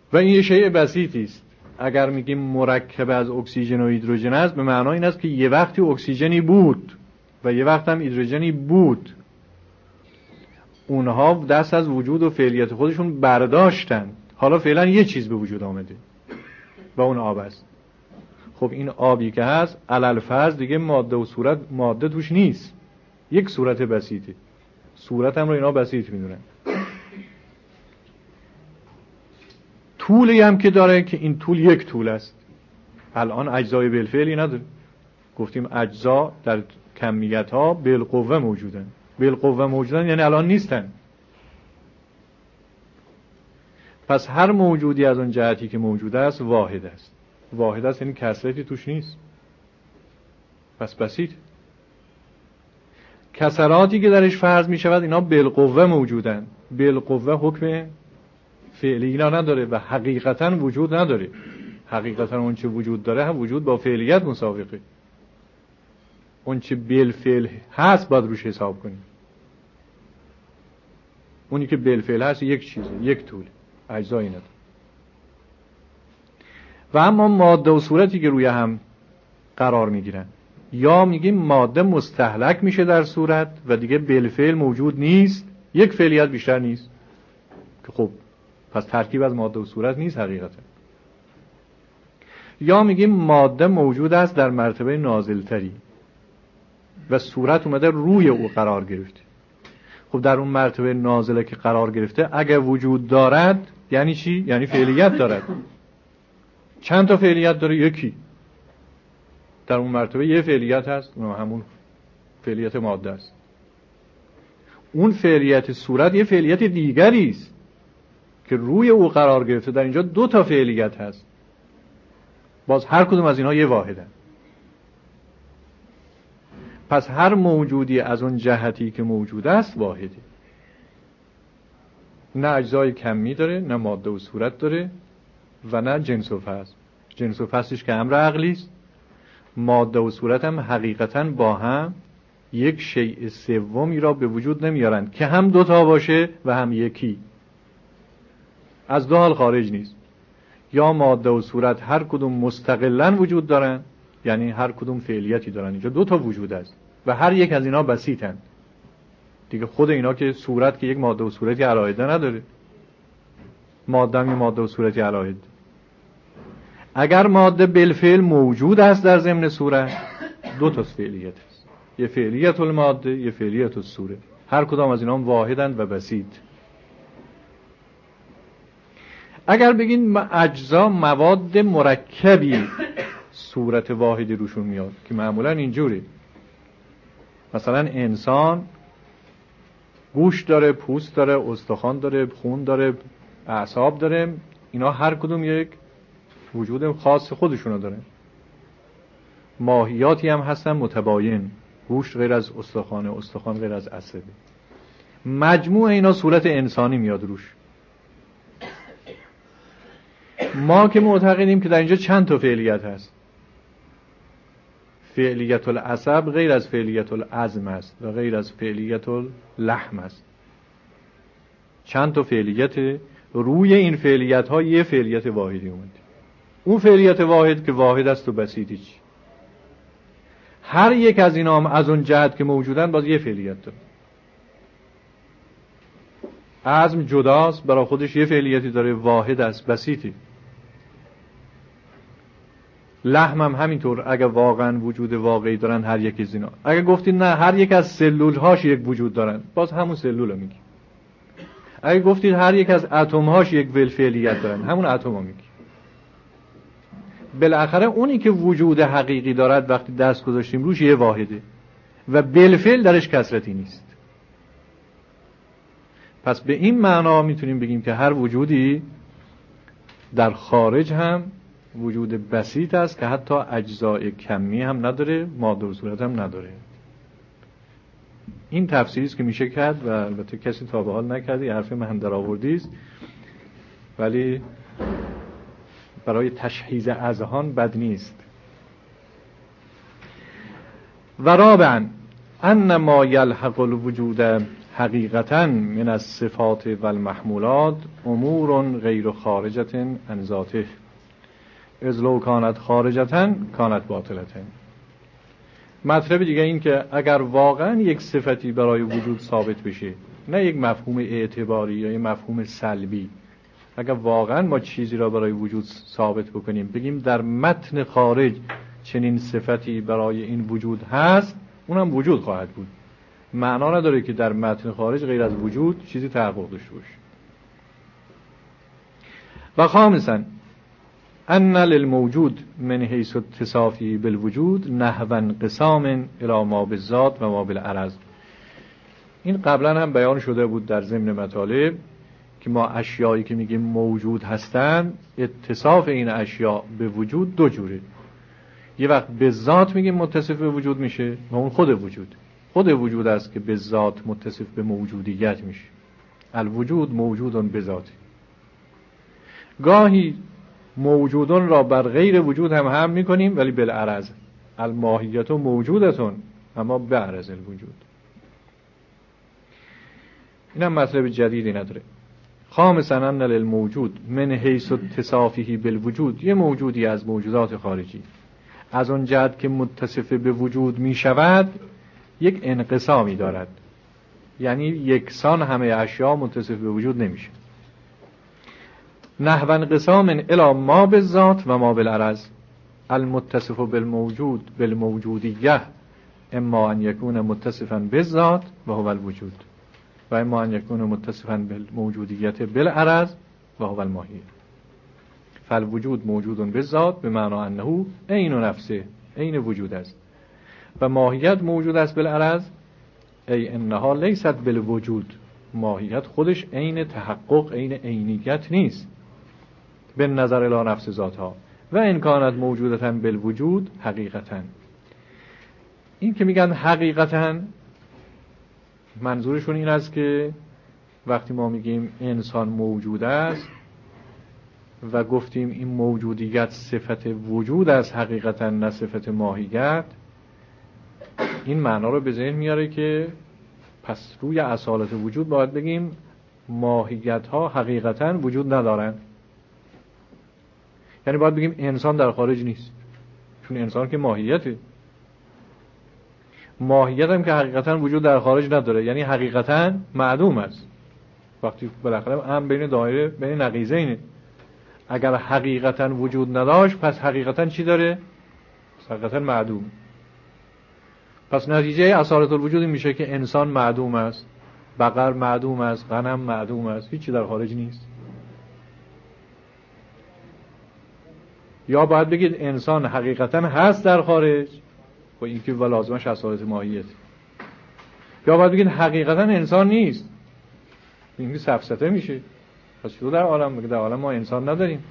و این یه شیء بسیطی است. اگر میگیم مرکب از اکسیژن و هیدروژن است، به معنای این است که یه وقتی اکسیژنی بود و یه وقت هم هیدروژنی بود، اونها دست از وجود و فعلیت خودشون برداشتن، حالا فعلا یه چیز به وجود آمده و اون آب است. خب این آبی که هست علل فرض دیگه ماده و صورت، ماده توش نیست، یک صورت بسیطه، صورت هم رو اینا بسیط میدونن. طولی هم که داره که این طول یک طول است. الان اجزای بالفعلی نداره، گفتیم اجزا در کمیت ها بالقوه موجودن. بالقوه موجودن یعنی الان نیستن. پس هر موجودی از اون جهتی که موجود است واحد است. واحد است یعنی کسرتی توش نیست، پس بسیط. کسراتی که درش فرض می شود اینا بالقوه موجودن. بالقوه حکم فعلی اینا نداره و حقیقتا وجود نداره. حقیقتا اون چه وجود داره هم وجود با فعلیت مسابقه. اون چه بالفعل هست باید روش حساب کنیم. اونی که بالفعل هست یک چیزه، یک طول، اجزایی نداره. و اما ماده و صورتی که روی هم قرار میگیرن، یا میگیم ماده مستهلک میشه در صورت و دیگه بالفعل موجود نیست، یک فعلیت بیشتر نیست، که خب پس ترکیب از ماده و صورت نیست حقیقتا. یا میگیم ماده موجود است در مرتبه نازلتری و صورت اومده روی او قرار گرفته. خب در اون مرتبه نازله که قرار گرفته اگه وجود دارد یعنی چی؟ یعنی فعلیت دارد. چند تا فعلیت داره؟ یکی. در اون مرتبه یه فعلیت هست، اون همون فعلیت ماده است. اون فعلیت صورت یه فعلیت دیگری است که روی او قرار گرفته. در اینجا دو تا فعلیت هست، باز هر کدوم از اینها یه واحدن. پس هر موجودی از اون جهتی که موجود است واحده. نه اجزای کمی داره، نه ماده و صورت داره و نه جنس و فصل. جنس و فصلش که امر عقلی است. ماده و صورت هم حقیقتا با هم یک شیء سومی را به وجود نمیارن که هم دوتا باشه و هم یکی. از دو حال خارج نیست. یا ماده و صورت هر کدوم مستقلاً وجود دارن، یعنی هر کدوم فعلیتی دارن. اینجا دو تا وجود است و هر یک از اینا بسیطن دیگه. خود اینا که صورت که یک ماده و صورتی علاهده نداره، ماده هم یک ماده و صورتی علاهده. اگر ماده بالفعل موجود است در ضمن صورت، دو تا فعلیت است، یه فعلیت الماده، یه فعلیت الصوره. هر کدام از اینا واحدند و بسیط. اگر بگین اجزا مواد مرکبی صورت واحدی روشون میاد که معمولا اینجوری، مثلا انسان گوشت داره، پوست داره، استخوان داره، خون داره، اعصاب داره، اینا هر کدوم یک وجود خاص خودشونو داره. ماهیاتی هم هستن متباین، گوشت غیر از استخوانه، استخوان غیر از عصبه. مجموع اینا صورت انسانی میاد روش. ما که معتقدیم که در اینجا چند تا فعلیت هست. فعلیت العصب غیر از فعلیت العظم است و غیر از فعلیت اللحم است. چند تا فعلیت، روی این فعلیت ها یه فعلیت واحدی اومده. اون فعلیت واحد که واحد است و بسیطی چی؟ هر یک از اینا هم از اون جهت که موجودن باز یه فعلیت داره. عظم جداست، برای خودش یه فعلیتی داره، واحد است، بسیطی. لحم هم همینطور. اگه واقعا وجود واقعی دارن هر یک از اینا، اگه گفتید نه هر یک از سلول هاش یک وجود دارن، باز همون سلول رو میگی. اگه گفتید هر یک از اتم هاش یک فعلیت دارن، همون اتم رو میگی. بالاخره اونی که وجود حقیقی دارد وقتی دست گذاشتیم روش یه واحده و بالفعل درش کسرتی نیست. پس به این معنا میتونیم بگیم که هر وجودی در خارج هم وجود بسیط است که حتی اجزای کمی هم نداره، ماده و صورت هم نداره. این تفسیری است که میشه کرد و البته کسی تا به حال نکرده، حرف من در آوردی است، ولی برای تشخیص اذهان بد نیست. و رابعا ان ما یلحق الوجود حقیقتاً من الصفات و المحمولات امور غیر خارجة عن ذاته اذ لو کانت خارجة کانت باطلة. مطلب دیگه این که اگر واقعا یک صفتی برای وجود ثابت بشه، نه یک مفهوم اعتباری یا یک مفهوم سلبی، اگر واقعا ما چیزی را برای وجود ثابت بکنیم، بگیم در متن خارج چنین صفتی برای این وجود هست، اونم وجود خواهد بود. معنا نداره که در متن خارج غیر از وجود چیزی تحقق داشته باشه. و خامساً ان للموجود من حیث اتصافی بالوجود نحو انقسام الی ما بالذات و ما بالعرض. این قبلا هم بیان شده بود در ضمن مطالب که ما اشیایی که میگیم موجود هستن، اتصاف این اشیاء به وجود دو جوره. یه وقت به ذات میگیم متصف به وجود میشه و اون خود وجود است که به ذات متصف به موجودیت میشه. الوجود موجودون به ذاتی. گاهی موجودون را بر غیر وجود هم میکنیم ولی بالعرض. الماهیت موجودتون اما بعرض الوجود. این هم مطلب جدیدی نداره. خامساً ان للموجود من حیث اتصافه بالوجود، یه موجودی از موجودات خارجی از اون جهت که متصف به وجود می شود یک انقسامی دارد، یعنی یکسان همه اشیاء متصف به وجود نمیشه. نحو انقسام الی ما بالذات و ما بالعرض المتصف بالموجود بالموجودیه اما ان یکون متصفا بالذات و هو الوجود و اما ان یکون متصفا بالموجودیت بالعرض و هو الماهیه. فالوجود موجود بالذات به معنی انه عین نفسه، عین وجود است، و ماهیت موجود است بالعرض ای انها لیست بالوجود، ماهیت خودش عین تحقق، عین عینیت نیست به نظر الی نفس ذاتها و ان کانت موجودتا بالوجود حقیقتا. این که میگن حقیقتا منظورشون این است که وقتی ما میگیم انسان موجود است و گفتیم این موجودیت صفت وجود است حقیقتا نه صفت ماهیت، این معنا رو به ذهن میاره که پس روی اصالت وجود باید بگیم ماهیت ها حقیقتا وجود ندارن. یعنی باید بگیم انسان در خارج نیست، چون انسان که ماهیته، ماهیت هم که حقیقتا وجود در خارج نداره، یعنی حقیقتا معدوم است. وقتی بالاخره هم بین دایره بین نقیضینه، اگر حقیقتا وجود نداشت پس حقیقتا چی داره؟ حقیقتا معدوم. پس نتیجه اصالت الوجود میشه که انسان معدوم است، بقر معدوم است، غنم معدوم است، هیچی در خارج نیست. یا باید بگید انسان حقیقتا هست در خارج و این که لازمش اصالت ماهیت، یا باید بگید حقیقتا انسان نیست، این که سفسطه میشه. پس چطور در عالم بگید در عالم ما انسان نداریم؟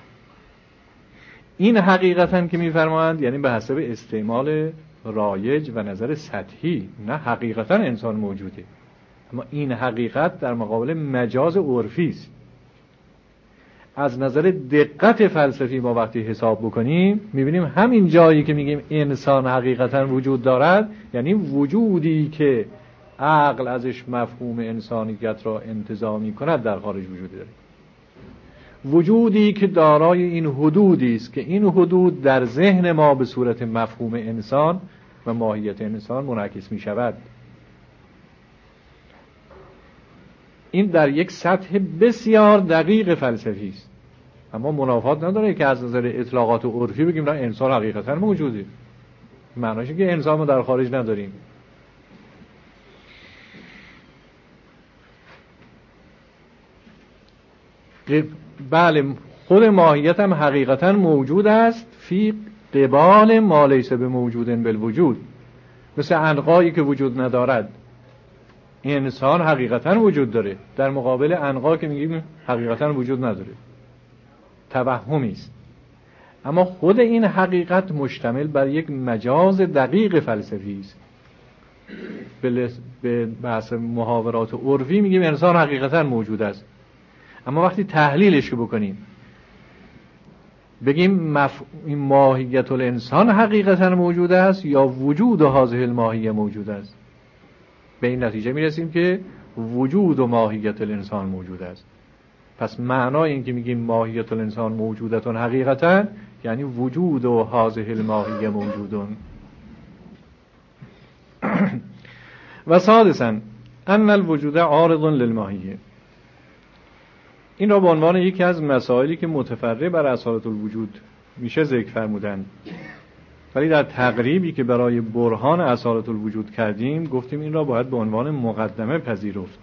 این حقیقتا که میفرمایند یعنی به حسب استعمال رایج و نظر سطحی، نه حقیقتا انسان موجوده. اما این حقیقت در مقابل مجاز عرفی است. از نظر دقت فلسفی ما وقتی حساب بکنیم میبینیم همین جایی که میگیم انسان حقیقتا وجود دارد یعنی وجودی که عقل ازش مفهوم انسانیت را انتزاع می‌کند در خارج وجود داره، وجودی که دارای این حدودی است که این حدود در ذهن ما به صورت مفهوم انسان و ماهیت انسان منعکس می‌شود. این در یک سطح بسیار دقیق فلسفی است، اما منافات نداره که از نظر اطلاقات عرفی بگیم نه انسان حقیقتا موجوده. معناش اینه که انسان ما در خارج نداریم. بله، خود ماهیت هم حقیقتا موجود است فی قبال ما لیس بموجود بالوجود، مثل عنقایی که وجود ندارد. انسان حقیقتا وجود داره در مقابل عنقا که میگیم حقیقتا وجود نداره، توهمی است. اما خود این حقیقت مشتمل بر یک مجاز دقیق فلسفی است. به بحث محاورات عرفی میگیم انسان حقیقتا موجود است، اما وقتی تحلیلش بکنیم بگیم این ماهیت الانسان حقیقتا موجود است یا وجود هذه الماهیه موجود است، به این نتیجه میرسیم که وجود و ماهیت الانسان موجود است. پس معنای این که میگیم ماهیت الانسان موجودتون حقیقتا یعنی وجود و هذه الماهیه موجودون. و سادساً ان الوجود عارض للماهیه. این را به عنوان یکی از مسائلی که متفرع بر اصالت الوجود میشه ذکر فرمودند، ولی در تقریبی که برای برهان اصالت الوجود کردیم گفتیم این را باید به عنوان مقدمه پذیرفت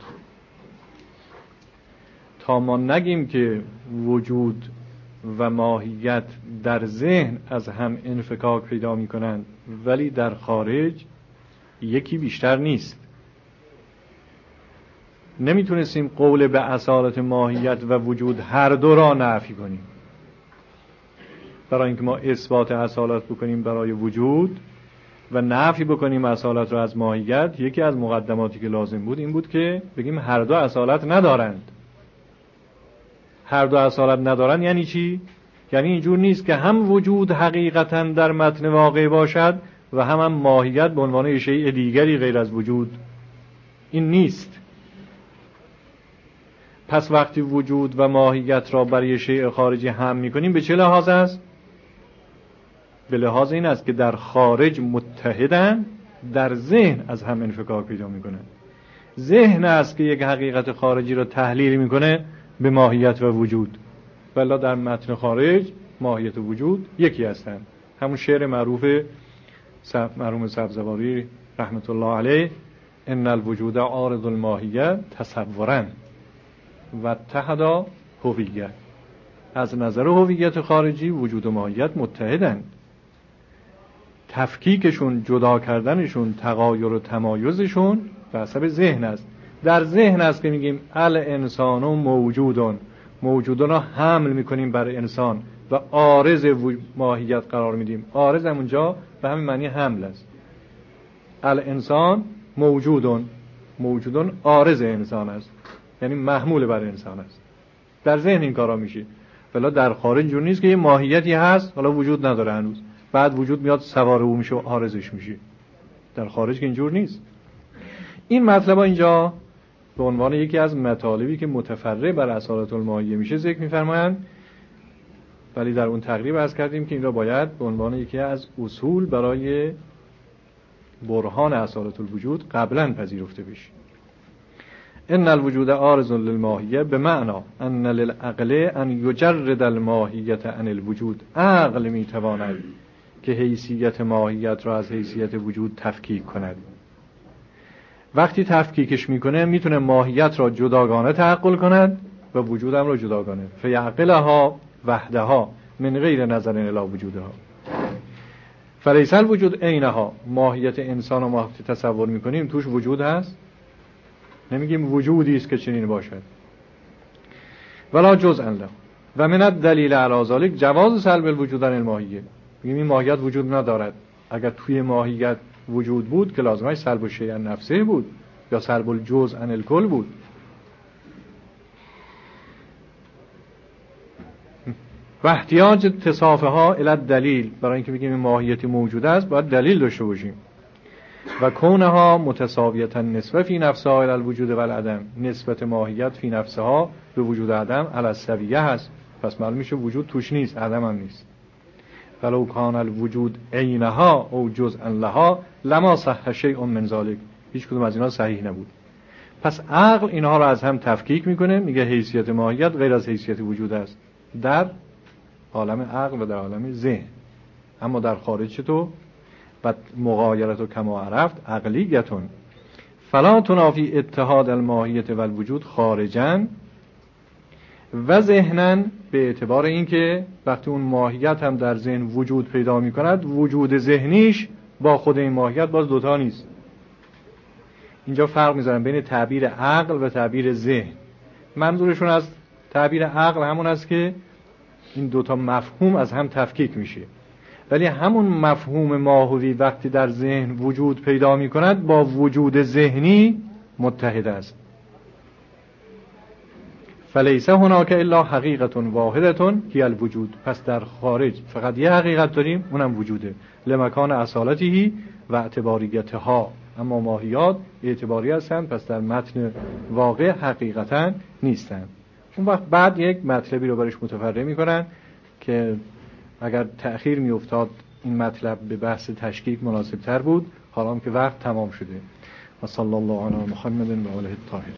تا ما نگیم که وجود و ماهیت در ذهن از هم انفکاک پیدا می کنند ولی در خارج یکی بیشتر نیست. نمیتونستیم قول به اصالت ماهیت و وجود هر دو را نفی کنیم. برای اینکه ما اثبات اصالت بکنیم برای وجود و نفی بکنیم اصالت را از ماهیت، یکی از مقدماتی که لازم بود این بود که بگیم هر دو اصالت ندارند. هر دو اصالت ندارند یعنی چی؟ یعنی اینجور نیست که هم وجود حقیقتا در متن واقع باشد و هم ماهیت به عنوان شیء دیگری غیر از وجود. این نیست. پس وقتی وجود و ماهیت را برای شیء خارجی هم می‌کنیم به چه لحاظ است؟ به لحاظ این است که در خارج متحدن، در ذهن از هم انفکاک پیدا می‌کنند. ذهن است که یک حقیقت خارجی را تحلیل می‌کنه به ماهیت و وجود. ولی در متن خارج ماهیت و وجود یکی هستند. همون شعر معروف مرحوم سبزواری رحمت الله علیه ان الوجود عارض الماهیه تصورا و اتحدا هویت. از نظر هویت خارجی وجود و ماهیت متحدند. تفکیکشون، جدا کردنشون، تغایر و تمایزشون به حسب ذهن است. در ذهن است که میگیم الانسان موجودون، موجودون را حمل میکنیم بر انسان و عارض ماهیت قرار میدیم. عارض هم اونجا به همین معنی حمل است. الانسان موجودون، موجودون عارض انسان است، یعنی محمول بر انسان است. در ذهن این کارا میشه. ولی در خارج جور نیست که یه ماهیتی هست حالا وجود نداره هنوز، بعد وجود میاد سوار او میشه و عارضش میشه. در خارج که اینجور نیست. این مطلب اینجا به عنوان یکی از مطالبی که متفرع بر اصالت الماهیه میشه ذکر میفرمایند، ولی در اون تقریب عرض کردیم که این را باید به عنوان یکی از اصول برای برهان اصالت الوجود قبلا پذیرفته بشه. ان الوجود عارض للماهیه بمعنی ان للعقل ان یجرد الماهیت عن الوجود. عقل میتواند که حیثیت ماهیت را از حیثیت وجود تفکیک کند. وقتی تفکیکش میکنه میتونه ماهیت را جداگانه تعقل کند و وجودم را جداگانه. فیعقلها وحدها من غیر نظر الی وجودها. فلیس الوجود عینها. ماهیت انسان و ما تصور میکنیم توش وجود هست، نمیگیم وجودی است که چنین باشد. ولا جزءا له. و من الدلیل علی ذلک جواز سلب الوجود عن الماهیه. میگیم این ماهیت وجود ندارد. اگر توی ماهیت وجود بود که لازمش سلب الشیء عن نفسه بود یا سلب الجزء عن الکل بود. و احتیاج اتصافها الی الدلیل. برای اینکه بگیم این ماهیتی موجود است باید دلیل داشته باشیم. و کونها متساویتا نسبه فی نفسها الی الوجود و العدم. نسبت ماهیت فی نفسها به وجود عدم علی السویه هست. پس معلوم میشه وجود توش نیست، عدم هم نیست. ولو کان الوجود عینها او جزءا لها لما صح شیء من ذلک. هیچ کدوم از اینا صحیح نبود. پس عقل اینها را از هم تفکیک میکنه، میگه حیثیت ماهیت غیر از حیثیت وجود است در عالم عقل و در عالم ذهن. اما در خارج چطور؟ و مغایرت و کما عرفت عقلیتون فلا تنافی اتحاد الماهیت و الوجود خارجاً و ذهناً، به اعتبار اینکه وقتی اون ماهیت هم در ذهن وجود پیدا می کند وجود ذهنیش با خود این ماهیت باز دوتا نیست. اینجا فرق میذارن بین تعبیر عقل و تعبیر ذهن. منظورشون از تعبیر عقل همون است که این دوتا مفهوم از هم تفکیک میشه، ولی همون مفهوم ماهوی وقتی در ذهن وجود پیدا می کند با وجود ذهنی متحد است. فلیس هناک الا حقیقت واحدة هی الوجود. پس در خارج فقط یه حقیقت داریم، اونم وجوده. لمکان اصالته و اعتباریتها. اما ماهیات اعتباری هستند، پس در متن واقع حقیقتا نیستند. اون وقت بعد یک مطلبی رو برش متفرع میکنن که اگر تأخیر میافتاد این مطلب به بحث تشکیک مناسب تر بود، حالا که وقت تمام شده. و صلی الله علی محمد و آله الطاهرین.